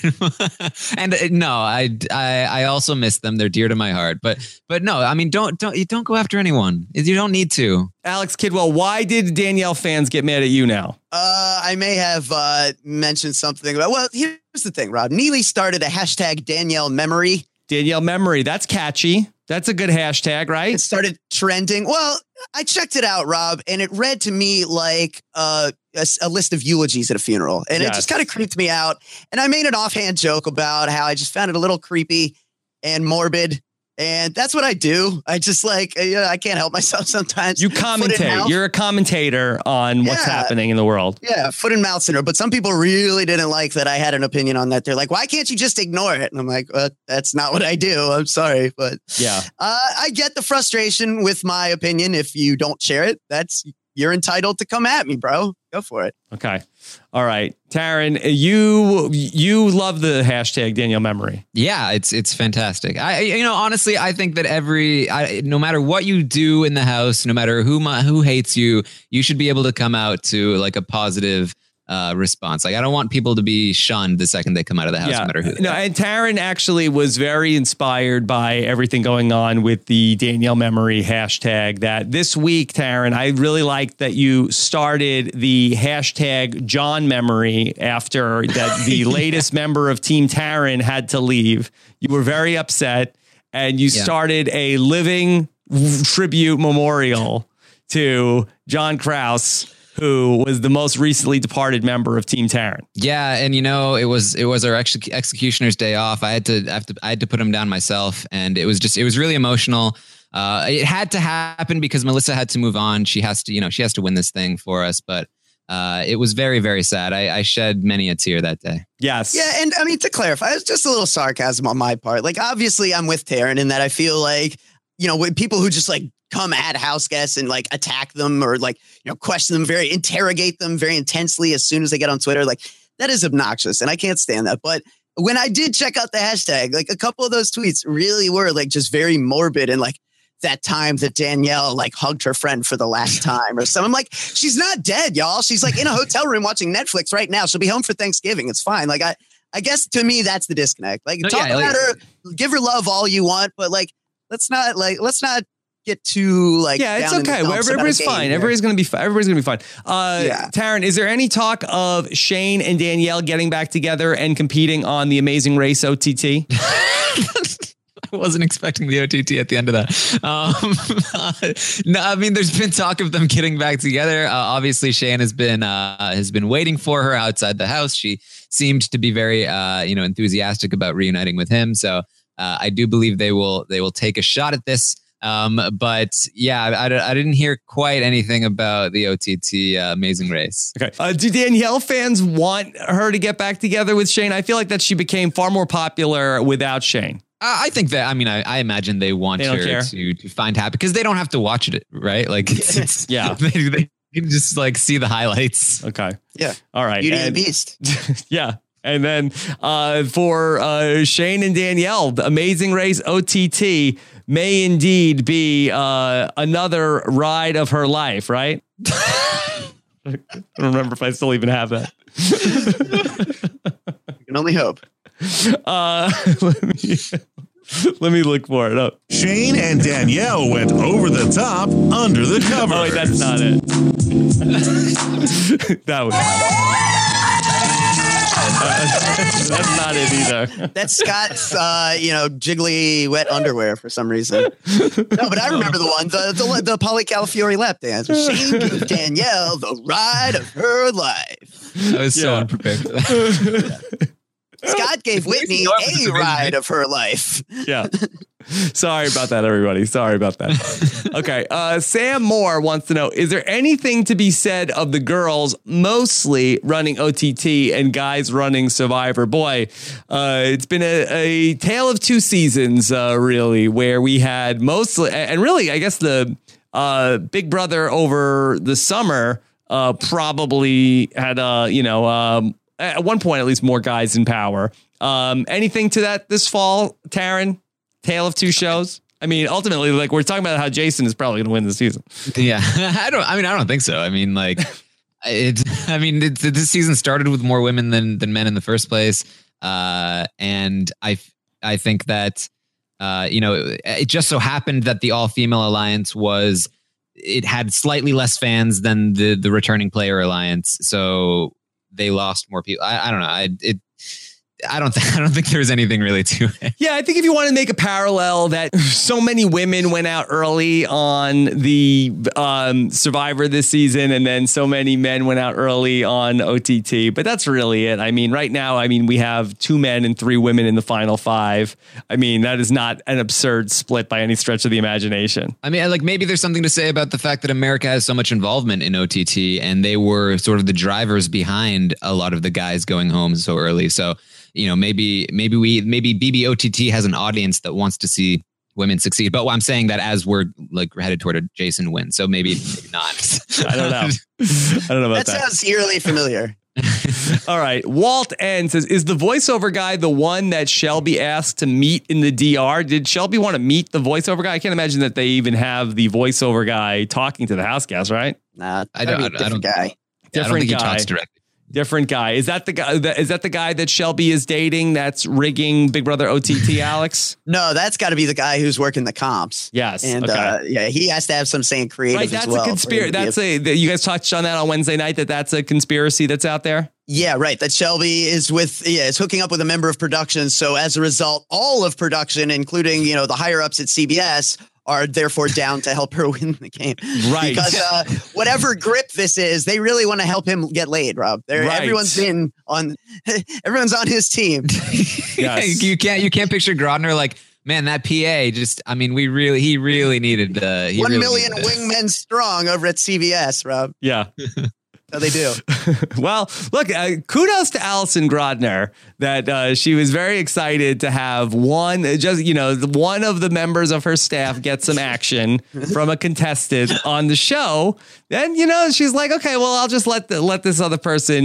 no, I also miss them. They're dear to my heart. But no, I mean, don't go after anyone. You don't need to. Alex Kidwell, why did Danielle fans get mad at you now? I may have mentioned something about. Well, here's the thing, Rob. Neely started a hashtag Danielle memory. Danielle memory. That's catchy. That's a good hashtag, right? It started trending. Well, I checked it out, Rob, and it read to me like a list of eulogies at a funeral. And It just kind of creeped me out. And I made an offhand joke about how I just found it a little creepy and morbid. And that's what I do. I just I can't help myself sometimes. You commentate. You're a commentator on what's happening in the world. Yeah, foot and mouth syndrome. But some people really didn't like that I had an opinion on that. They're like, why can't you just ignore it? And I'm like, that's not what I do. I'm sorry. But yeah, I get the frustration with my opinion. If you don't share it, you're entitled to come at me, bro. Go for it. Okay. All All right, Taryn, you love the hashtag Danielle Memory. Yeah, it's fantastic. Honestly, I think that no matter what you do in the house, no matter who hates you, you should be able to come out to like a positive response. Like, I don't want people to be shunned the second they come out of the house, no matter who. No, and Taryn actually was very inspired by everything going on with the Danielle Memory hashtag. That this week, Taryn, I really liked that you started the hashtag John Memory after that the latest member of Team Taryn had to leave. You were very upset, and you started a living tribute memorial to John Krause, who was the most recently departed member of Team Taryn. Yeah, and it was our executioner's day off. I had to put him down myself, and it was really emotional. It had to happen because Melissa had to move on. She has to win this thing for us, but it was very, very sad. I shed many a tear that day. Yes. Yeah, and I mean, to clarify, it's just a little sarcasm on my part. Like, obviously, I'm with Taryn in that I feel like, with people who just like come at house guests and like attack them or like, question them, interrogate them very intensely as soon as they get on Twitter. Like, that is obnoxious and I can't stand that. But when I did check out the hashtag, like a couple of those tweets really were like just very morbid and like that time that Danielle like hugged her friend for the last time or something. I'm like, she's not dead, y'all. She's like in a hotel room watching Netflix right now. She'll be home for Thanksgiving. It's fine. Like, I guess to me, that's the disconnect. Like, talk about her, give her love all you want, but like, let's not get too like, it's okay. Everybody's fine. Everybody's gonna be fine. Taryn, is there any talk of Shane and Danielle getting back together and competing on the Amazing Race OTT? I wasn't expecting the OTT at the end of that. No, I mean, there's been talk of them getting back together. Obviously, Shane has been waiting for her outside the house. She seemed to be very enthusiastic about reuniting with him. So I do believe they will take a shot at this. But yeah, I didn't hear quite anything about the OTT Amazing Race. Okay. Do Danielle fans want her to get back together with Shane? I feel like that she became far more popular without Shane. I think that, I imagine they want her to find happy because they don't have to watch it, right? Like, it's they can just like see the highlights. Okay. Yeah. All right. Beauty and the Beast. Yeah. And then for Shane and Danielle, the Amazing Race OTT may indeed be another ride of her life, right? I don't remember if I still even have that. You can only hope. Let me look for it up. Shane and Danielle went over the top under the covers. Oh, wait, that's not it. That was... that's not it either. That's Scott's, jiggly wet underwear for some reason. No, but I remember the one, the Polly Calafiore lap dance. Shane gave Danielle the ride of her life. I was so unprepared for that. Scott gave Whitney a ride of her life. Yeah. Sorry about that, everybody. Sorry about that. Okay. Sam Moore wants to know, is there anything to be said of the girls mostly running OTT and guys running Survivor? Boy, it's been a tale of two seasons, really, where we had mostly, and really, I guess the Big Brother over the summer probably had, at one point, at least more guys in power. Anything to that this fall, Taryn? Tale of two shows? I mean, ultimately, like, we're talking about how Jason is probably going to win this season. Yeah. I don't think so. I mean, like, this season started with more women than men in the first place. And I think that, it just so happened that the all-female alliance it had slightly less fans than the returning player alliance. So they lost more people. I don't know. I don't think there's anything really to it. Yeah, I think if you want to make a parallel that so many women went out early on the Survivor this season, and then so many men went out early on OTT. But that's really it. I mean, right now, we have 2 men and 3 women in the final 5. I mean, that is not an absurd split by any stretch of the imagination. I mean, like, maybe there's something to say about the fact that America has so much involvement in OTT, and they were sort of the drivers behind a lot of the guys going home so early. So, maybe BBOTT has an audience that wants to see women succeed. But I'm saying that as we're like headed toward a Jason win, so maybe not. I don't know. I don't know about that. That sounds eerily familiar. All right. Walt N says, is the voiceover guy the one that Shelby asked to meet in the DR? Did Shelby want to meet the voiceover guy? I can't imagine that they even have the voiceover guy talking to the house guest, right? Nah, I don't guy. think Different he guy. talks directly. Different guy. Is that the guy? Is that the guy that Shelby is dating? That's rigging Big Brother OTT, Alex? No, that's got to be the guy who's working the comps. Yes. And okay. he has to have some saying creative Right. That's as well. a conspiracy. You guys touched on that on Wednesday night. That's a conspiracy that's out there. Yeah, right. That Shelby is is hooking up with a member of production. So as a result, all of production, including, the higher ups at CBS, are therefore down to help her win the game. Right. Because whatever grip this is, they really want to help him get laid, Rob. Right. Everyone's on his team. Yes. You can't picture Grodner like, man, that PA he really needed 1 million wingmen strong over at CBS, Rob. Yeah. So they do. Well, look, kudos to Allison Grodner that she was very excited to have one of the members of her staff get some action from a contestant on the show. Then, she's like, okay, well, I'll just let this other person,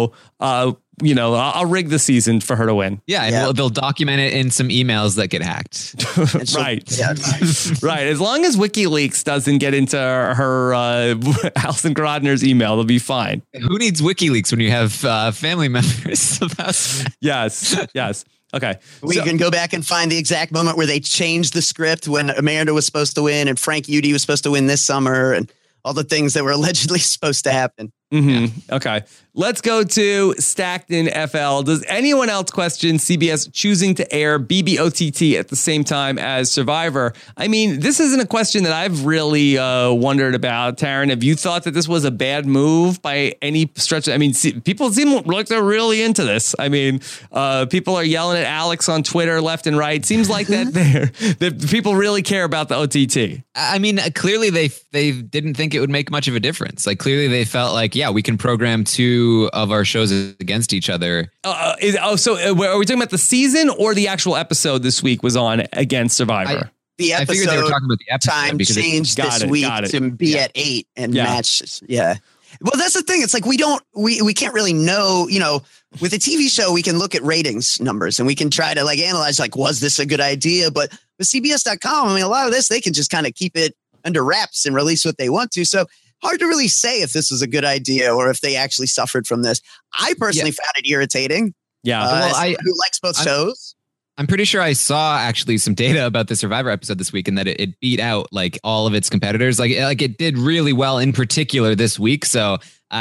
I'll rig the season for her to win. Yeah, and they'll document it in some emails that get hacked. Right. Yeah. Right. As long as WikiLeaks doesn't get into her Allison Grodner's email, they'll be fine. Who needs WikiLeaks when you have family members of House? Yes. Yes. Okay. We can go back and find the exact moment where they changed the script when Amanda was supposed to win and Frank Udy was supposed to win this summer and all the things that were allegedly supposed to happen. Mm-hmm. Yeah. Okay. Let's go to Stackton FL. Does anyone else question CBS choosing to air BBOTT at the same time as Survivor? I mean, this isn't a question that I've really wondered about. Taryn, have you thought that this was a bad move by any stretch? I mean, people seem like they're really into this. I mean, people are yelling at Alex on Twitter left and right. Seems like that people really care about the OTT. I mean, clearly they didn't think it would make much of a difference. Like clearly they felt like, yeah, we can program two of our shows against each other. Are we talking about the season or the actual episode this week was on against Survivor? The episode, I figured they were talking about the episode time changed this week to be at 8 and match. Yeah. Well, that's the thing. It's like we can't really know, with a TV show, we can look at ratings numbers and we can try to analyze was this a good idea? But with CBS.com, I mean, a lot of this, they can just kind of keep it under wraps and release what they want to. So hard to really say if this was a good idea or if they actually suffered from this. I personally found it irritating. Yeah. Who likes both shows. I'm pretty sure I saw actually some data about the Survivor episode this week and that it beat out all of its competitors. Like it did really well in particular this week. So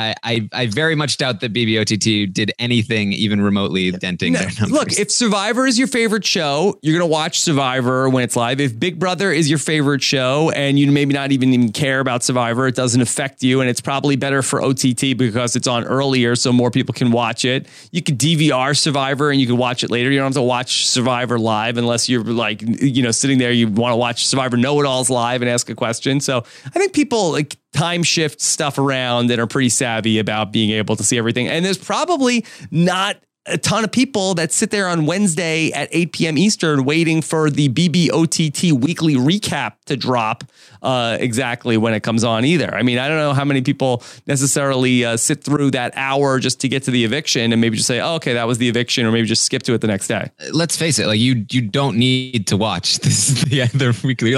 I very much doubt that BBOTT did anything even remotely denting their numbers. Look, if Survivor is your favorite show, you're going to watch Survivor when it's live. If Big Brother is your favorite show and you maybe not even care about Survivor, it doesn't affect you. And it's probably better for OTT because it's on earlier so more people can watch it. You could DVR Survivor and you can watch it later. You don't have to watch Survivor live unless you're sitting there, you want to watch Survivor Know-It-Alls live and ask a question. So I think people time shift stuff around and are pretty savvy about being able to see everything. And there's probably not a ton of people that sit there on Wednesday at 8 p.m. Eastern waiting for the BBOTT weekly recap to drop exactly when it comes on either. I mean, I don't know how many people necessarily sit through that hour just to get to the eviction and maybe just say, oh, okay, that was the eviction, or maybe just skip to it the next day. Let's face it, you don't need to watch the weekly.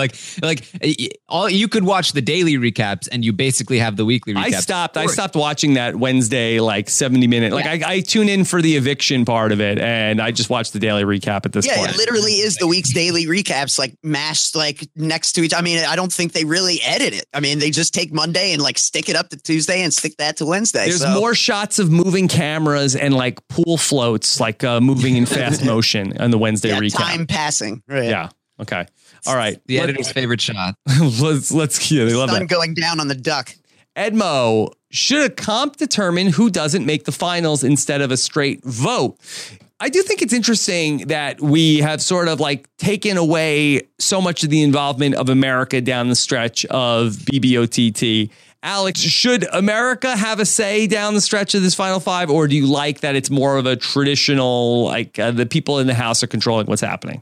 All you could watch the daily recaps and you basically have the weekly recaps. I stopped watching that Wednesday 70-minute. I tune in for the eviction part of it and I just watch the daily recap at this point. Yeah, it literally is the week's daily recaps mashed next to each. I mean, I don't think they really edit it. I mean, they just take Monday and stick it up to Tuesday and stick that to Wednesday. There's more shots of moving cameras and pool floats moving in fast motion on the Wednesday recap. Time passing. Right. Yeah. Okay. All right. The editor's favorite shot. Let's they love sun that. Going down on the duck. Edmo, should a comp determine who doesn't make the finals instead of a straight vote? I do think it's interesting that we have sort of taken away so much of the involvement of America down the stretch of BBOTT. Alex, should America have a say down the stretch of this Final Five, or do you like that it's more of a traditional, the people in the house are controlling what's happening?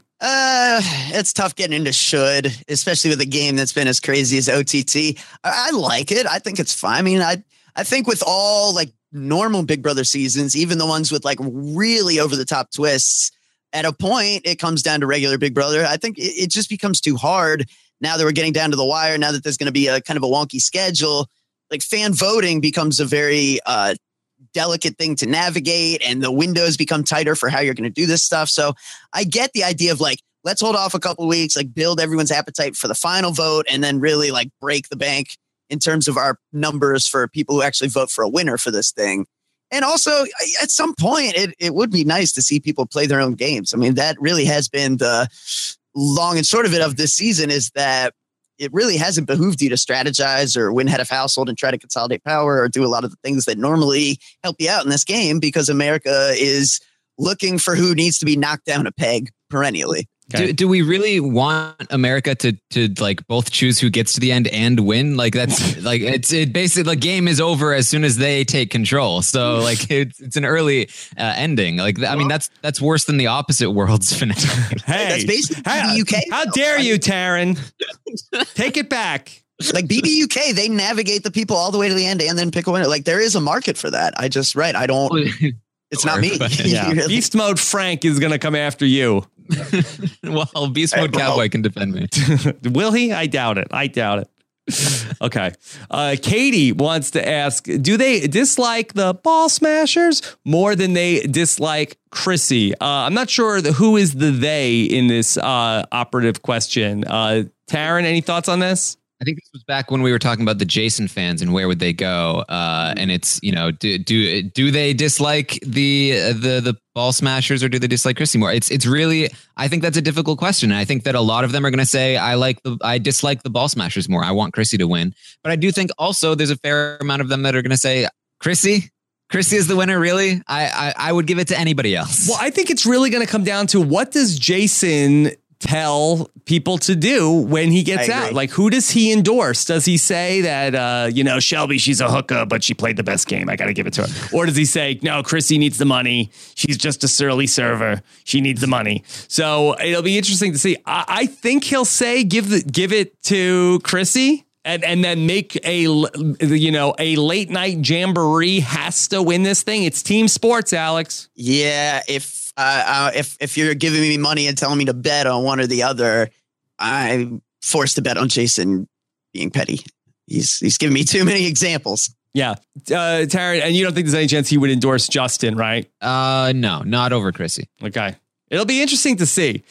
It's tough getting into should, especially with a game that's been as crazy as OTT. I like it. I think it's fine. I mean, I think with all normal Big Brother seasons, even the ones with like really over the top twists, at a point, it comes down to regular Big Brother. I think it just becomes too hard now that we're getting down to the wire. Now that there's going to be a kind of a wonky schedule, like fan voting becomes a very delicate thing to navigate, and the windows become tighter for how you're going to do this stuff. So I get the idea of like, let's hold off a couple of weeks, like build everyone's appetite for the final vote, and then really like break the bank in terms of our numbers for people who actually vote for a winner for this thing. And also, at some point, it would be nice to see people play their own games. I mean, that really has been the long and short of it of this season, is that it really hasn't behooved you to strategize or win head of household and try to consolidate power or do a lot of the things that normally help you out in this game, because America is looking for who needs to be knocked down a peg perennially. Okay. Do we really want America to like both choose who gets to the end and win? Like that's like it basically, the game is over as soon as they take control. So like it's an early ending. Like I mean that's worse than the opposite world's finale. Hey, that's basically BBUK. How dare you, Taryn? Take it back. Like BBUK, they navigate the people all the way to the end and then pick a winner. Like there is a market for that. I don't. It's not me. Yeah. Beast Mode Frank is going to come after you. Well, Beast Mode Cowboy can defend me. Will he? I doubt it. Okay. Katie wants to ask, do they dislike the Ball Smashers more than they dislike Chrissy? I'm not sure who is the they in this operative question. Taryn, any thoughts on this? I think this was back when we were talking about the Jason fans and where would they go. And it's, you know, do they dislike the Ball Smashers or do they dislike Chrissy more? It's really, I think that's a difficult question. And I think that a lot of them are going to say, I dislike the Ball Smashers more. I want Chrissy to win. But I do think also there's a fair amount of them that are going to say, Chrissy is the winner. Really? I would give it to anybody else. Well, I think it's really going to come down to, what does Jason tell people to do when he gets out? Like, who does he endorse? Does he say that, Shelby, she's a hooker, but she played the best game, I got to give it to her? Or does he say, no, Chrissy needs the money, she's just a surly server, she needs the money? So it'll be interesting to see. I think he'll say, give it to Chrissy. And then make a late night jamboree has to win this thing. It's team sports, Alex. Yeah, if you're giving me money and telling me to bet on one or the other, I'm forced to bet on Jason being petty. He's giving me too many examples. Yeah, Taryn, and you don't think there's any chance he would endorse Justin, right? No, not over Chrissy. Okay. It'll be interesting to see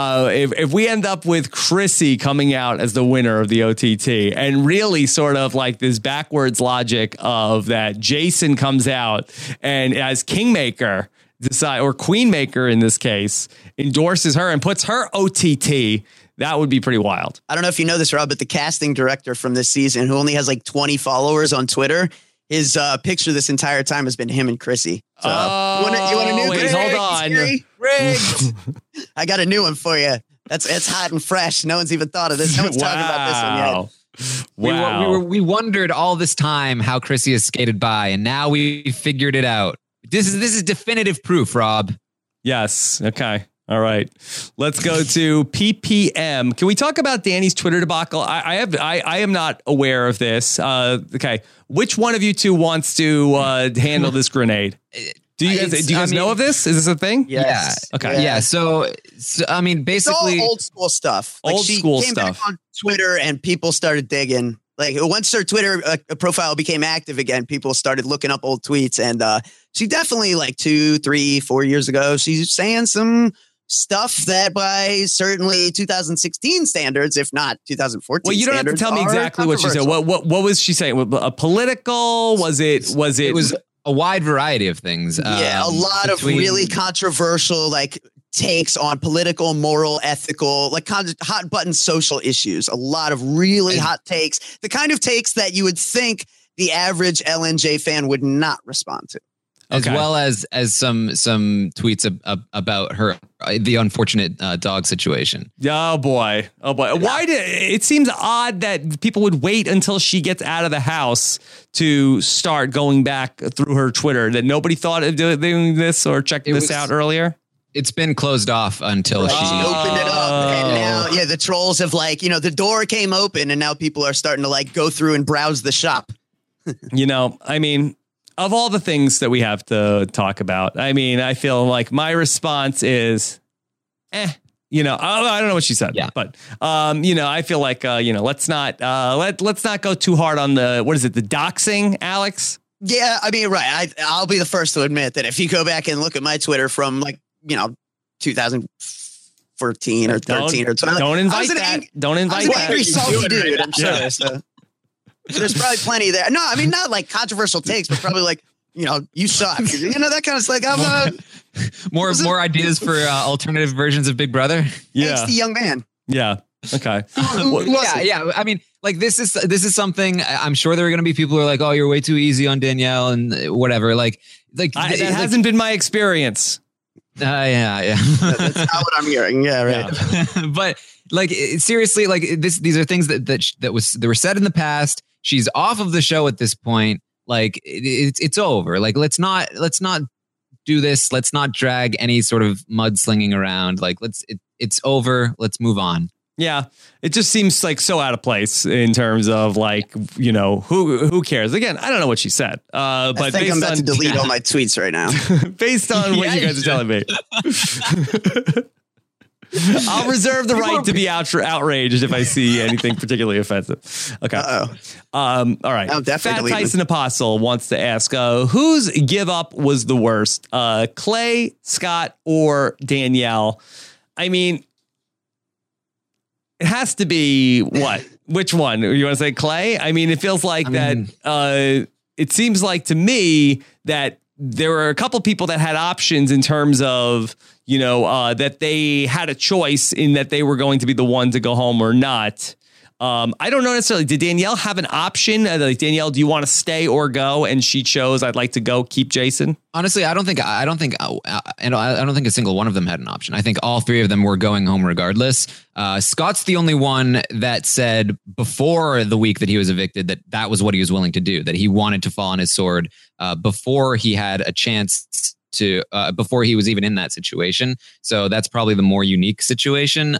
if we end up with Chrissy coming out as the winner of the OTT, and really sort of like this backwards logic of that Jason comes out and as Kingmaker or Queenmaker in this case endorses her and puts her OTT. That would be pretty wild. I don't know if you know this, Rob, but the casting director from this season, who only has like 20 followers on Twitter, his picture this entire time has been him and Chrissy. So, you want a new? Wait, hold on. Rigged. I got a new one for you. It's hot and fresh. No one's even thought of this. No one's talking about this one yet. Wow. We wondered all this time how Chrissy has skated by, and now we figured it out. This is definitive proof, Rob. Yes. Okay. All right. Let's go to PPM. Can we talk about Danny's Twitter debacle? I am not aware of this. Okay. Which one of you two wants to handle this grenade? Do you guys know of this? Is this a thing? Yes. Yeah. Okay. Yeah. So I mean, basically, it's all old school stuff. She came back on Twitter and people started digging. Like once her Twitter profile became active again, people started looking up old tweets, and she definitely, like 2, 3, 4 years ago, she's saying some stuff that by certainly 2016 standards, if not 2014. Well, you don't have to tell me exactly what she said. What was she saying? A political? Was it? It was a wide variety of things. Yeah, a lot of really controversial takes on political, moral, ethical, hot button social issues. A lot of really hot takes, the kind of takes that you would think the average LNJ fan would not respond to. As well as some tweets about the unfortunate dog situation. Oh boy. Why it seems odd that people would wait until she gets out of the house to start going back through her Twitter, that nobody thought of doing this or checking this out earlier. It's been closed off until she opened it up, and now the trolls have the door came open and now people are starting to go through and browse the shop. I mean, of all the things that we have to talk about, I mean, I feel like my response is, you know, I don't know what she said, but, you know, I feel like, you know, let's not go too hard on the doxing, Alex? Yeah, I mean, right. I'll be the first to admit that if you go back and look at my Twitter from 2014 or 13 or 12. Don't invite that. Don't invite that. Angry, salty dude, I'm sure. So there's probably plenty there. No, I mean, not like controversial takes, but probably like, you suck. That kind of stuff. Like, more ideas for alternative versions of Big Brother. Yeah. Thanks, the young man. Yeah. Okay. Yeah. I mean, like this is something I'm sure there are going to be people who are like, oh, you're way too easy on Danielle and whatever. That hasn't been my experience. Yeah. That's not what I'm hearing. Yeah, right. Yeah. But like seriously, like these are things that were said in the past. She's off of the show at this point. Like it's over. Like let's not do this. Let's not drag any sort of mudslinging around. Like it's over. Let's move on. Yeah, it just seems like so out of place in terms of like, who cares? Again, I don't know what she said. But I think I'm about to delete all my tweets right now. Based on what you guys are telling me. I'll reserve the right to be outraged if I see anything particularly offensive. Okay. All right. Fat Tyson Apostle wants to ask, whose give up was the worst? Clay, Scott, or Danielle? I mean, it has to be what? Which one? You want to say Clay? I mean, it feels like that. It seems like to me that there were a couple people that had options in terms of, that they had a choice in that they were going to be the one to go home or not. I don't know necessarily. Did Danielle have an option? Like, Danielle, do you want to stay or go? And she chose, I'd like to go, keep Jason. Honestly, I don't think a single one of them had an option. I think all three of them were going home regardless. Scott's the only one that said before the week that he was evicted that was what he was willing to do, that he wanted to fall on his sword before he had a chance to, before he was even in that situation. So that's probably the more unique situation.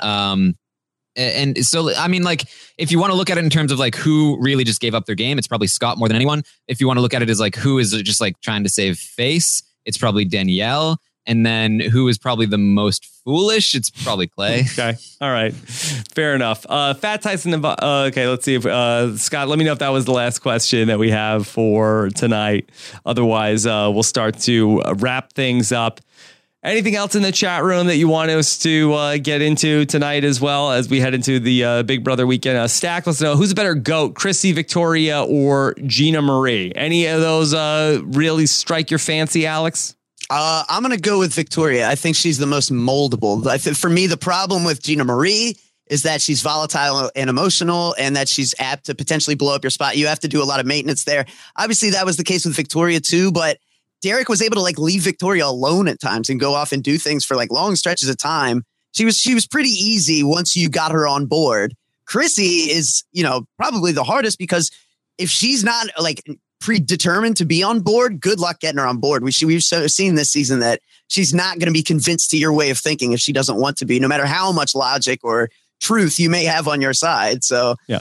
And so, I mean, like, if you want to look at it in terms of like who really just gave up their game, it's probably Scott more than anyone. If you want to look at it as like who is just like trying to save face, it's probably Danielle. And then who is probably the most foolish? It's probably Clay. Okay. All right. Fair enough. Fat Tyson. Okay. Let's see if Scott, let me know if that was the last question that we have for tonight. Otherwise, we'll start to wrap things up. Anything else in the chat room that you want us to get into tonight as well as we head into the Big Brother weekend? Stack, let's know who's a better GOAT, Chrissy, Victoria, or Gina Marie? Any of those really strike your fancy, Alex? I'm going to go with Victoria. I think she's the most moldable. For me, the problem with Gina Marie is that she's volatile and emotional and that she's apt to potentially blow up your spot. You have to do a lot of maintenance there. Obviously, that was the case with Victoria too, but Derek was able to like leave Victoria alone at times and go off and do things for like long stretches of time. She was pretty easy once you got her on board. Chrissy is, probably the hardest because if she's not like predetermined to be on board, good luck getting her on board. We've seen this season that she's not going to be convinced to your way of thinking if she doesn't want to be, no matter how much logic or truth you may have on your side. So yeah.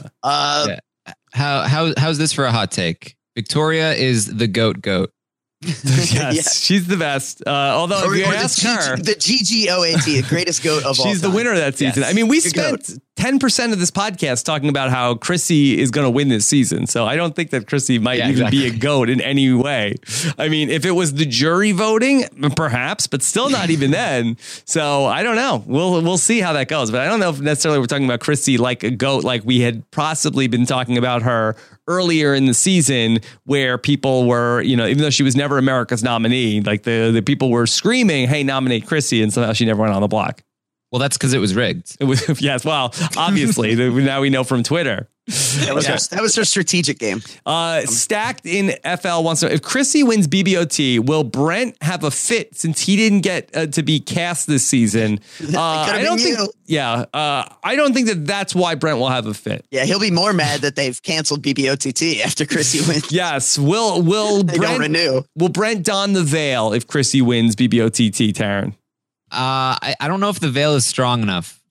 How's this for a hot take? Victoria is the goat. Yes, she's the best. Although if you ask her, the GGOAT, the greatest goat of all time. She's the winner of that season. Yes. I mean, we spent 10% of this podcast talking about how Chrissy is going to win this season. So I don't think that Chrissy might even be a goat in any way. I mean, if it was the jury voting, perhaps, but still not even then. So I don't know. We'll see how that goes. But I don't know if necessarily we're talking about Chrissy like a goat, like we had possibly been talking about her earlier in the season, where people were, even though she was never America's nominee, like the people were screaming, hey, nominate Chrissy, and somehow she never went on the block. Well, that's because it was rigged. Yes, well, obviously, now we know from Twitter. That was her strategic game. Stacked in FL wants to know, if Chrissy wins BBOT, will Brent have a fit since he didn't get to be cast this season? I don't think. Yeah, I don't think that's why Brent will have a fit. Yeah, he'll be more mad that they've canceled BBOTT after Chrissy wins. Yes, will Brent renew? Will Brent don the veil if Chrissy wins BBOTT, Taryn? I don't know if the veil is strong enough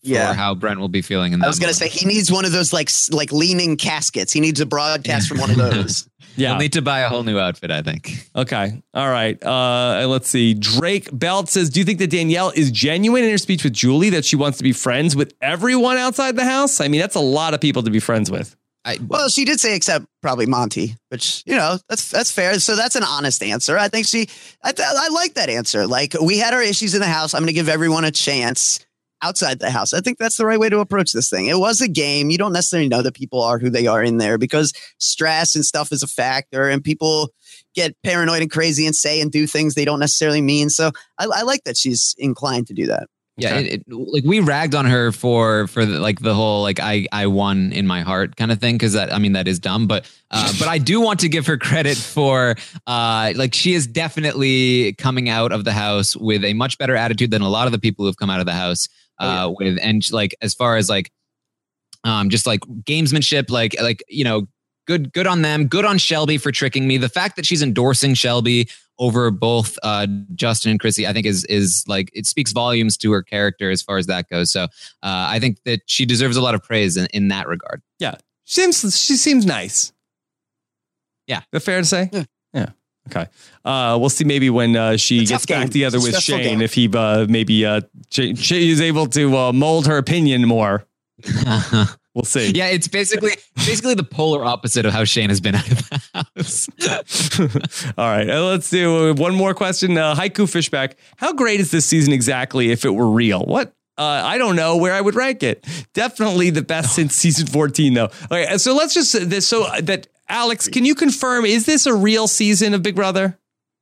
for how Brent will be feeling in that. I was going to say he needs one of those like leaning caskets. He needs a broadcast from one of those. Yeah. He'll need to buy a whole new outfit, I think. Okay. All right. Let's see. Drake Belt says, do you think that Danielle is genuine in her speech with Julie that she wants to be friends with everyone outside the house? I mean, that's a lot of people to be friends with. Well, she did say except probably Monty, which, that's fair. So that's an honest answer. I think I like that answer. Like, we had our issues in the house. I'm going to give everyone a chance outside the house. I think that's the right way to approach this thing. It was a game. You don't necessarily know that people are who they are in there because stress and stuff is a factor and people get paranoid and crazy and say and do things they don't necessarily mean. So I like that she's inclined to do that. Yeah, like we ragged on her for the whole like I won in my heart kind of thing because that is dumb, but I do want to give her credit for like she is definitely coming out of the house with a much better attitude than a lot of the people who have come out of the house with, and like as far as like just like gamesmanship, like good on them, good on Shelby for tricking me. The fact that she's endorsing Shelby over both Justin and Chrissy, I think is like, it speaks volumes to her character as far as that goes. So I think that she deserves a lot of praise in that regard. Yeah. She seems nice. Yeah. Is that fair to say? Yeah. Okay. We'll see maybe when she gets back together with Shane, if he she is able to mold her opinion more. We'll see. Yeah, it's basically the polar opposite of how Shane has been out of the house. All right, let's do one more question. Haiku Fishback. How great is this season exactly if it were real? What? I don't know where I would rank it. Definitely the best since season 14, though. Okay, so let's just so that Alex, can you confirm, is this a real season of Big Brother?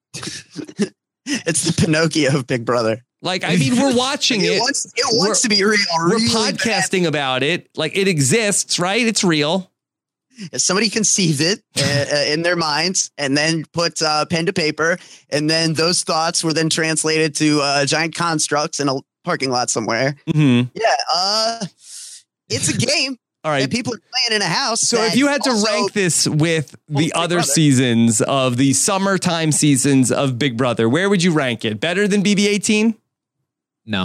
It's the Pinocchio of Big Brother. Like, I mean, we're watching it. It wants to be real. We're podcasting about it. Like, it exists, right? It's real. If somebody conceived it in their minds and then put pen to paper, and then those thoughts were then translated to giant constructs in a parking lot somewhere. Mm-hmm. Yeah, it's a game. All right, people are playing in a house. So if you had to rank this with the other seasons of the summertime seasons of Big Brother, where would you rank it? Better than BB18? No.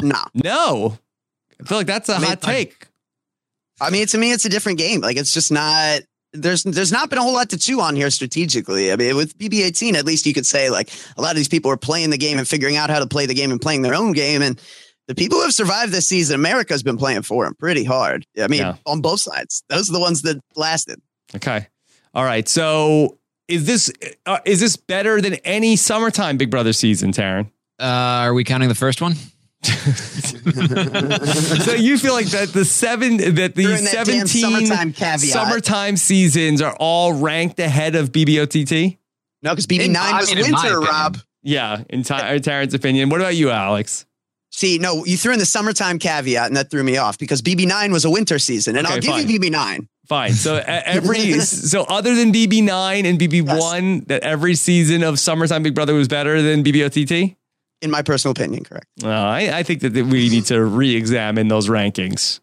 I feel like that's a hot take. I mean, to me, it's a different game. Like, it's just not. There's not been a whole lot to chew on here strategically. I mean, with BB18, at least you could say like a lot of these people are playing the game and figuring out how to play the game and playing their own game. And the people who have survived this season, America's been playing for them pretty hard. I mean, on both sides. Those are the ones that lasted. Okay. All right. So is this better than any summertime Big Brother season, Taryn? Are we counting the first one? So you feel like that the 17 summertime seasons are all ranked ahead of BBOTT? No, because BB9 was winter, Rob. Yeah, in Taryn's opinion. What about you, Alex? See, no, you threw in the summertime caveat, and that threw me off because BB9 was a winter season, and I'll give you BB9. Fine. So so other than BB9 and BB1, that every season of summertime Big Brother was better than BBOTT? In my personal opinion, correct. I think that we need to re-examine those rankings.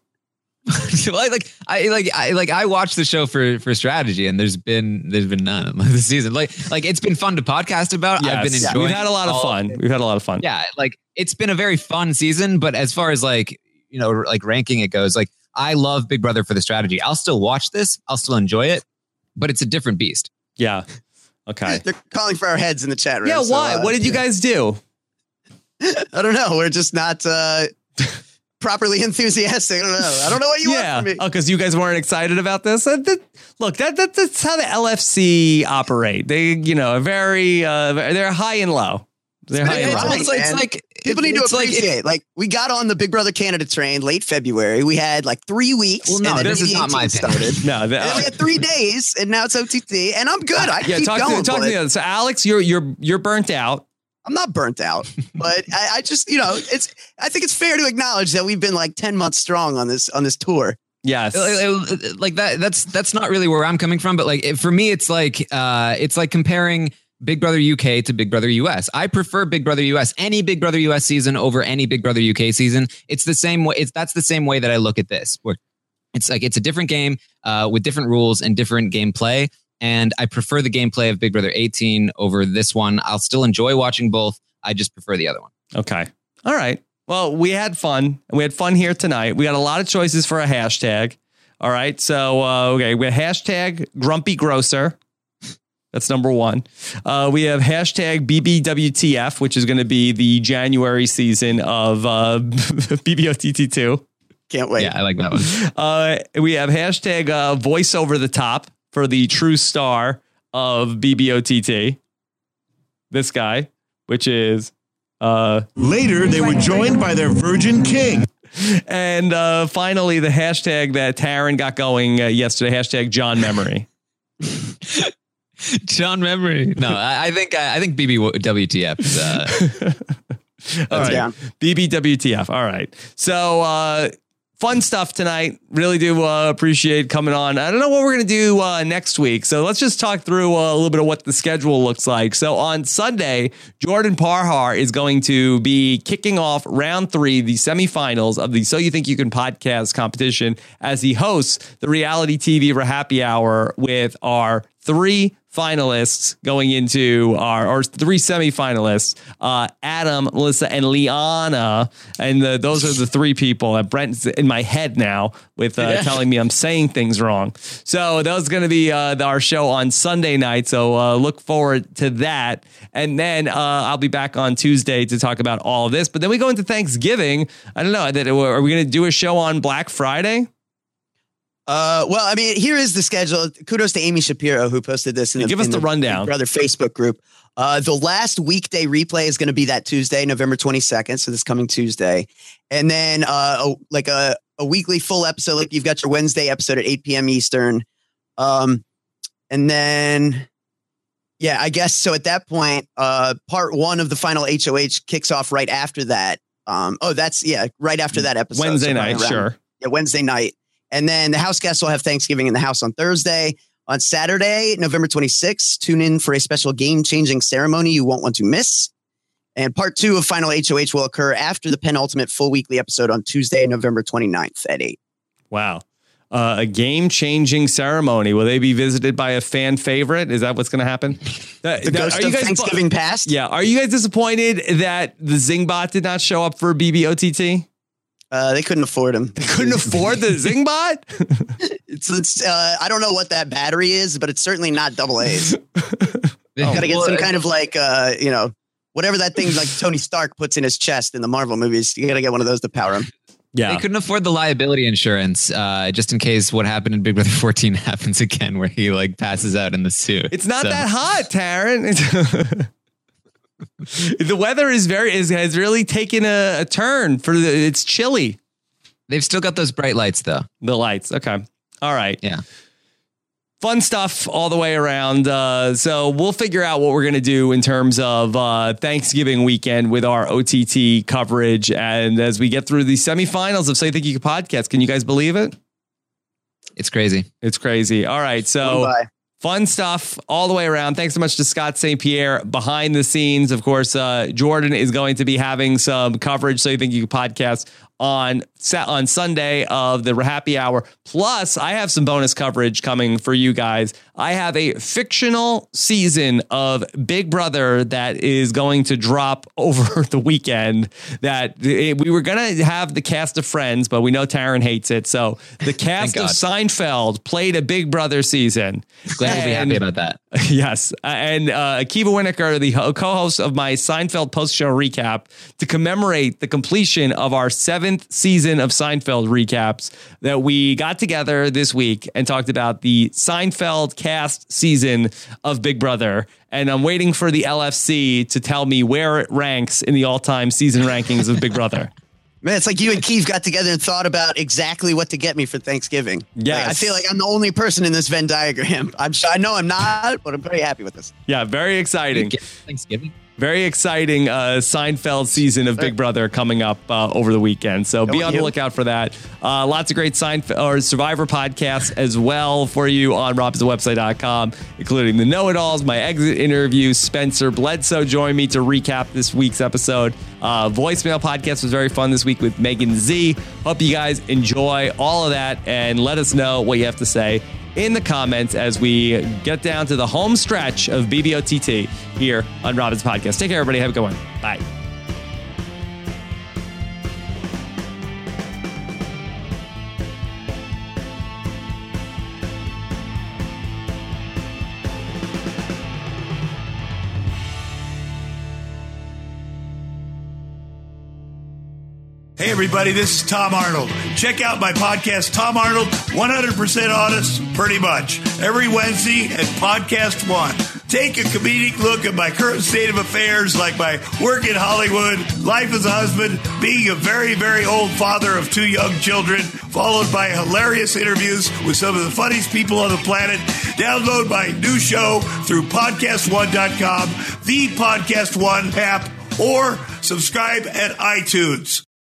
I watched the show for strategy, and there's been none this season. Like it's been fun to podcast about. Yes. I've been enjoying. We've had a lot of fun. Yeah, like it's been a very fun season. But as far as like ranking it goes, like I love Big Brother for the strategy. I'll still watch this. I'll still enjoy it, but it's a different beast. Yeah. Okay. They're calling for our heads in the chat room. Yeah. Why? What did you guys do? I don't know. We're just not properly enthusiastic. I don't know what you want from me. Oh, because you guys weren't excited about this? Look, that's how the LFC operate. They, are very, they're high and low. They're high and low. It's like people need to appreciate. Like we got on the Big Brother Canada train late February. We had like 3 weeks. Well, no, this is not my started. No, and then we had 3 days, and now it's OTT, and I'm good. I keep going. Talk to me. So, Alex, you're burnt out. I'm not burnt out, but I just, I think it's fair to acknowledge that we've been like 10 months strong on this tour. Yes. Like that's not really where I'm coming from, but like for me, it's like comparing Big Brother UK to Big Brother US. I prefer Big Brother US, any Big Brother US season over any Big Brother UK season. It's the same way. That's the same way that I look at this. Where it's like, it's a different game with different rules and different gameplay. And I prefer the gameplay of Big Brother 18 over this one. I'll still enjoy watching both. I just prefer the other one. Okay. All right. Well, we had fun. We had fun here tonight. We got a lot of choices for a hashtag. All right. So, okay, we have hashtag Grumpy Grocer. That's number one. We have hashtag BBWTF, which is going to be the January season of BBOTT2. Can't wait. Yeah, I like that one. We have hashtag Voice Over the Top for the true star of BBOTT. This guy, which is... Later, they were joined by their Virgin King. And finally, the hashtag that Taryn got going yesterday, hashtag John Memory. John Memory. No, I think BBWTF is all right. down. BBWTF. All right. So fun stuff tonight. Really do appreciate coming on. I don't know what we're going to do next week. So let's just talk through a little bit of what the schedule looks like. So on Sunday, Jordan Parhar is going to be kicking off round 3, the semifinals of the So You Think You Can podcast competition, as he hosts the reality TV Happy Hour with our 3 finalists going into our 3 semifinalists, Adam, Melissa, and Liana. And those are the 3 people that Brent's in my head now with telling me I'm saying things wrong. So that was going to be our show on Sunday night. So look forward to that. And then I'll be back on Tuesday to talk about all of this. But then we go into Thanksgiving. I don't know. Are we going to do a show on Black Friday? Well, I mean, here is the schedule. Kudos to Amy Shapiro, who posted this in Give us the rundown. Brother Facebook group. The last weekday replay is going to be that Tuesday, November 22nd. So this coming Tuesday. And then a weekly full episode. Like you've got your Wednesday episode at 8 p.m. Eastern. And then, yeah, I guess so at that point, part 1 of the final HOH kicks off right after that. Right after that episode. Wednesday night, sure. Yeah, Wednesday night. And then the house guests will have Thanksgiving in the house on Thursday. On Saturday, November 26th, tune in for a special game-changing ceremony you won't want to miss. And part 2 of Final HOH will occur after the penultimate full weekly episode on Tuesday, November 29th at 8. Wow. A game-changing ceremony. Will they be visited by a fan favorite? Is that what's going to happen? The ghost of Thanksgiving past? Yeah. Are you guys disappointed that the Zingbot did not show up for BBOTT? They couldn't afford him. They couldn't afford the Zingbot? It's I don't know what that battery is, but it's certainly not double A's. Got to get some kind of like, whatever that thing like Tony Stark puts in his chest in the Marvel movies. You got to get one of those to power him. Yeah. They couldn't afford the liability insurance just in case what happened in Big Brother 14 happens again, where he like passes out in the suit. It's not that hot, Taryn. The weather has really taken a turn it's chilly. They've still got those bright lights though. The lights. Okay. All right. Yeah. Fun stuff all the way around. So we'll figure out what we're going to do in terms of Thanksgiving weekend with our OTT coverage. And as we get through the semifinals of So You Think You Can podcast, can you guys believe it? It's crazy. It's crazy. All right. So fun stuff all the way around. Thanks so much to Scott St. Pierre behind the scenes. Of course, Jordan is going to be having some coverage. So You Think You Can podcast on Sunday of the Happy Hour. Plus, I have some bonus coverage coming for you guys. I have a fictional season of Big Brother that is going to drop over the weekend. We were going to have the cast of Friends, but we know Taryn hates it. So the cast of Seinfeld played a Big Brother season. Glad we'll be happy about that. Yes. And Akiva Winokur, the co-host of my Seinfeld post-show recap, to commemorate the completion of our 7th season of Seinfeld recaps, that we got together this week and talked about the Seinfeld cast season of Big Brother. And I'm waiting for the LFC to tell me where it ranks in the all-time season rankings of Big Brother. Man, it's like you and Keith got together and thought about exactly what to get me for Thanksgiving. Yes. Like, I feel like I'm the only person in this Venn diagram. I know I'm not, but I'm very happy with this. Yeah, very exciting. Thanksgiving. Very exciting Seinfeld season of Big Brother coming up over the weekend. So be on the lookout for that. Lots of great Seinfeld or Survivor podcasts as well for you on robswebsite.com, including the Know-It-Alls, my exit interview. Spencer Bledsoe joined me to recap this week's episode. Voicemail podcast was very fun this week with Megan Z. Hope you guys enjoy all of that and let us know what you have to say in the comments as we get down to the home stretch of BBOTT here on Robin's Podcast. Take care, everybody. Have a good one. Bye. Hey, everybody, this is Tom Arnold. Check out my podcast, Tom Arnold, 100% Honest, Pretty Much, every Wednesday at Podcast One. Take a comedic look at my current state of affairs, like my work in Hollywood, life as a husband, being a very, very old father of 2 young children, followed by hilarious interviews with some of the funniest people on the planet. Download my new show through podcastone.com, the Podcast One app, or subscribe at iTunes.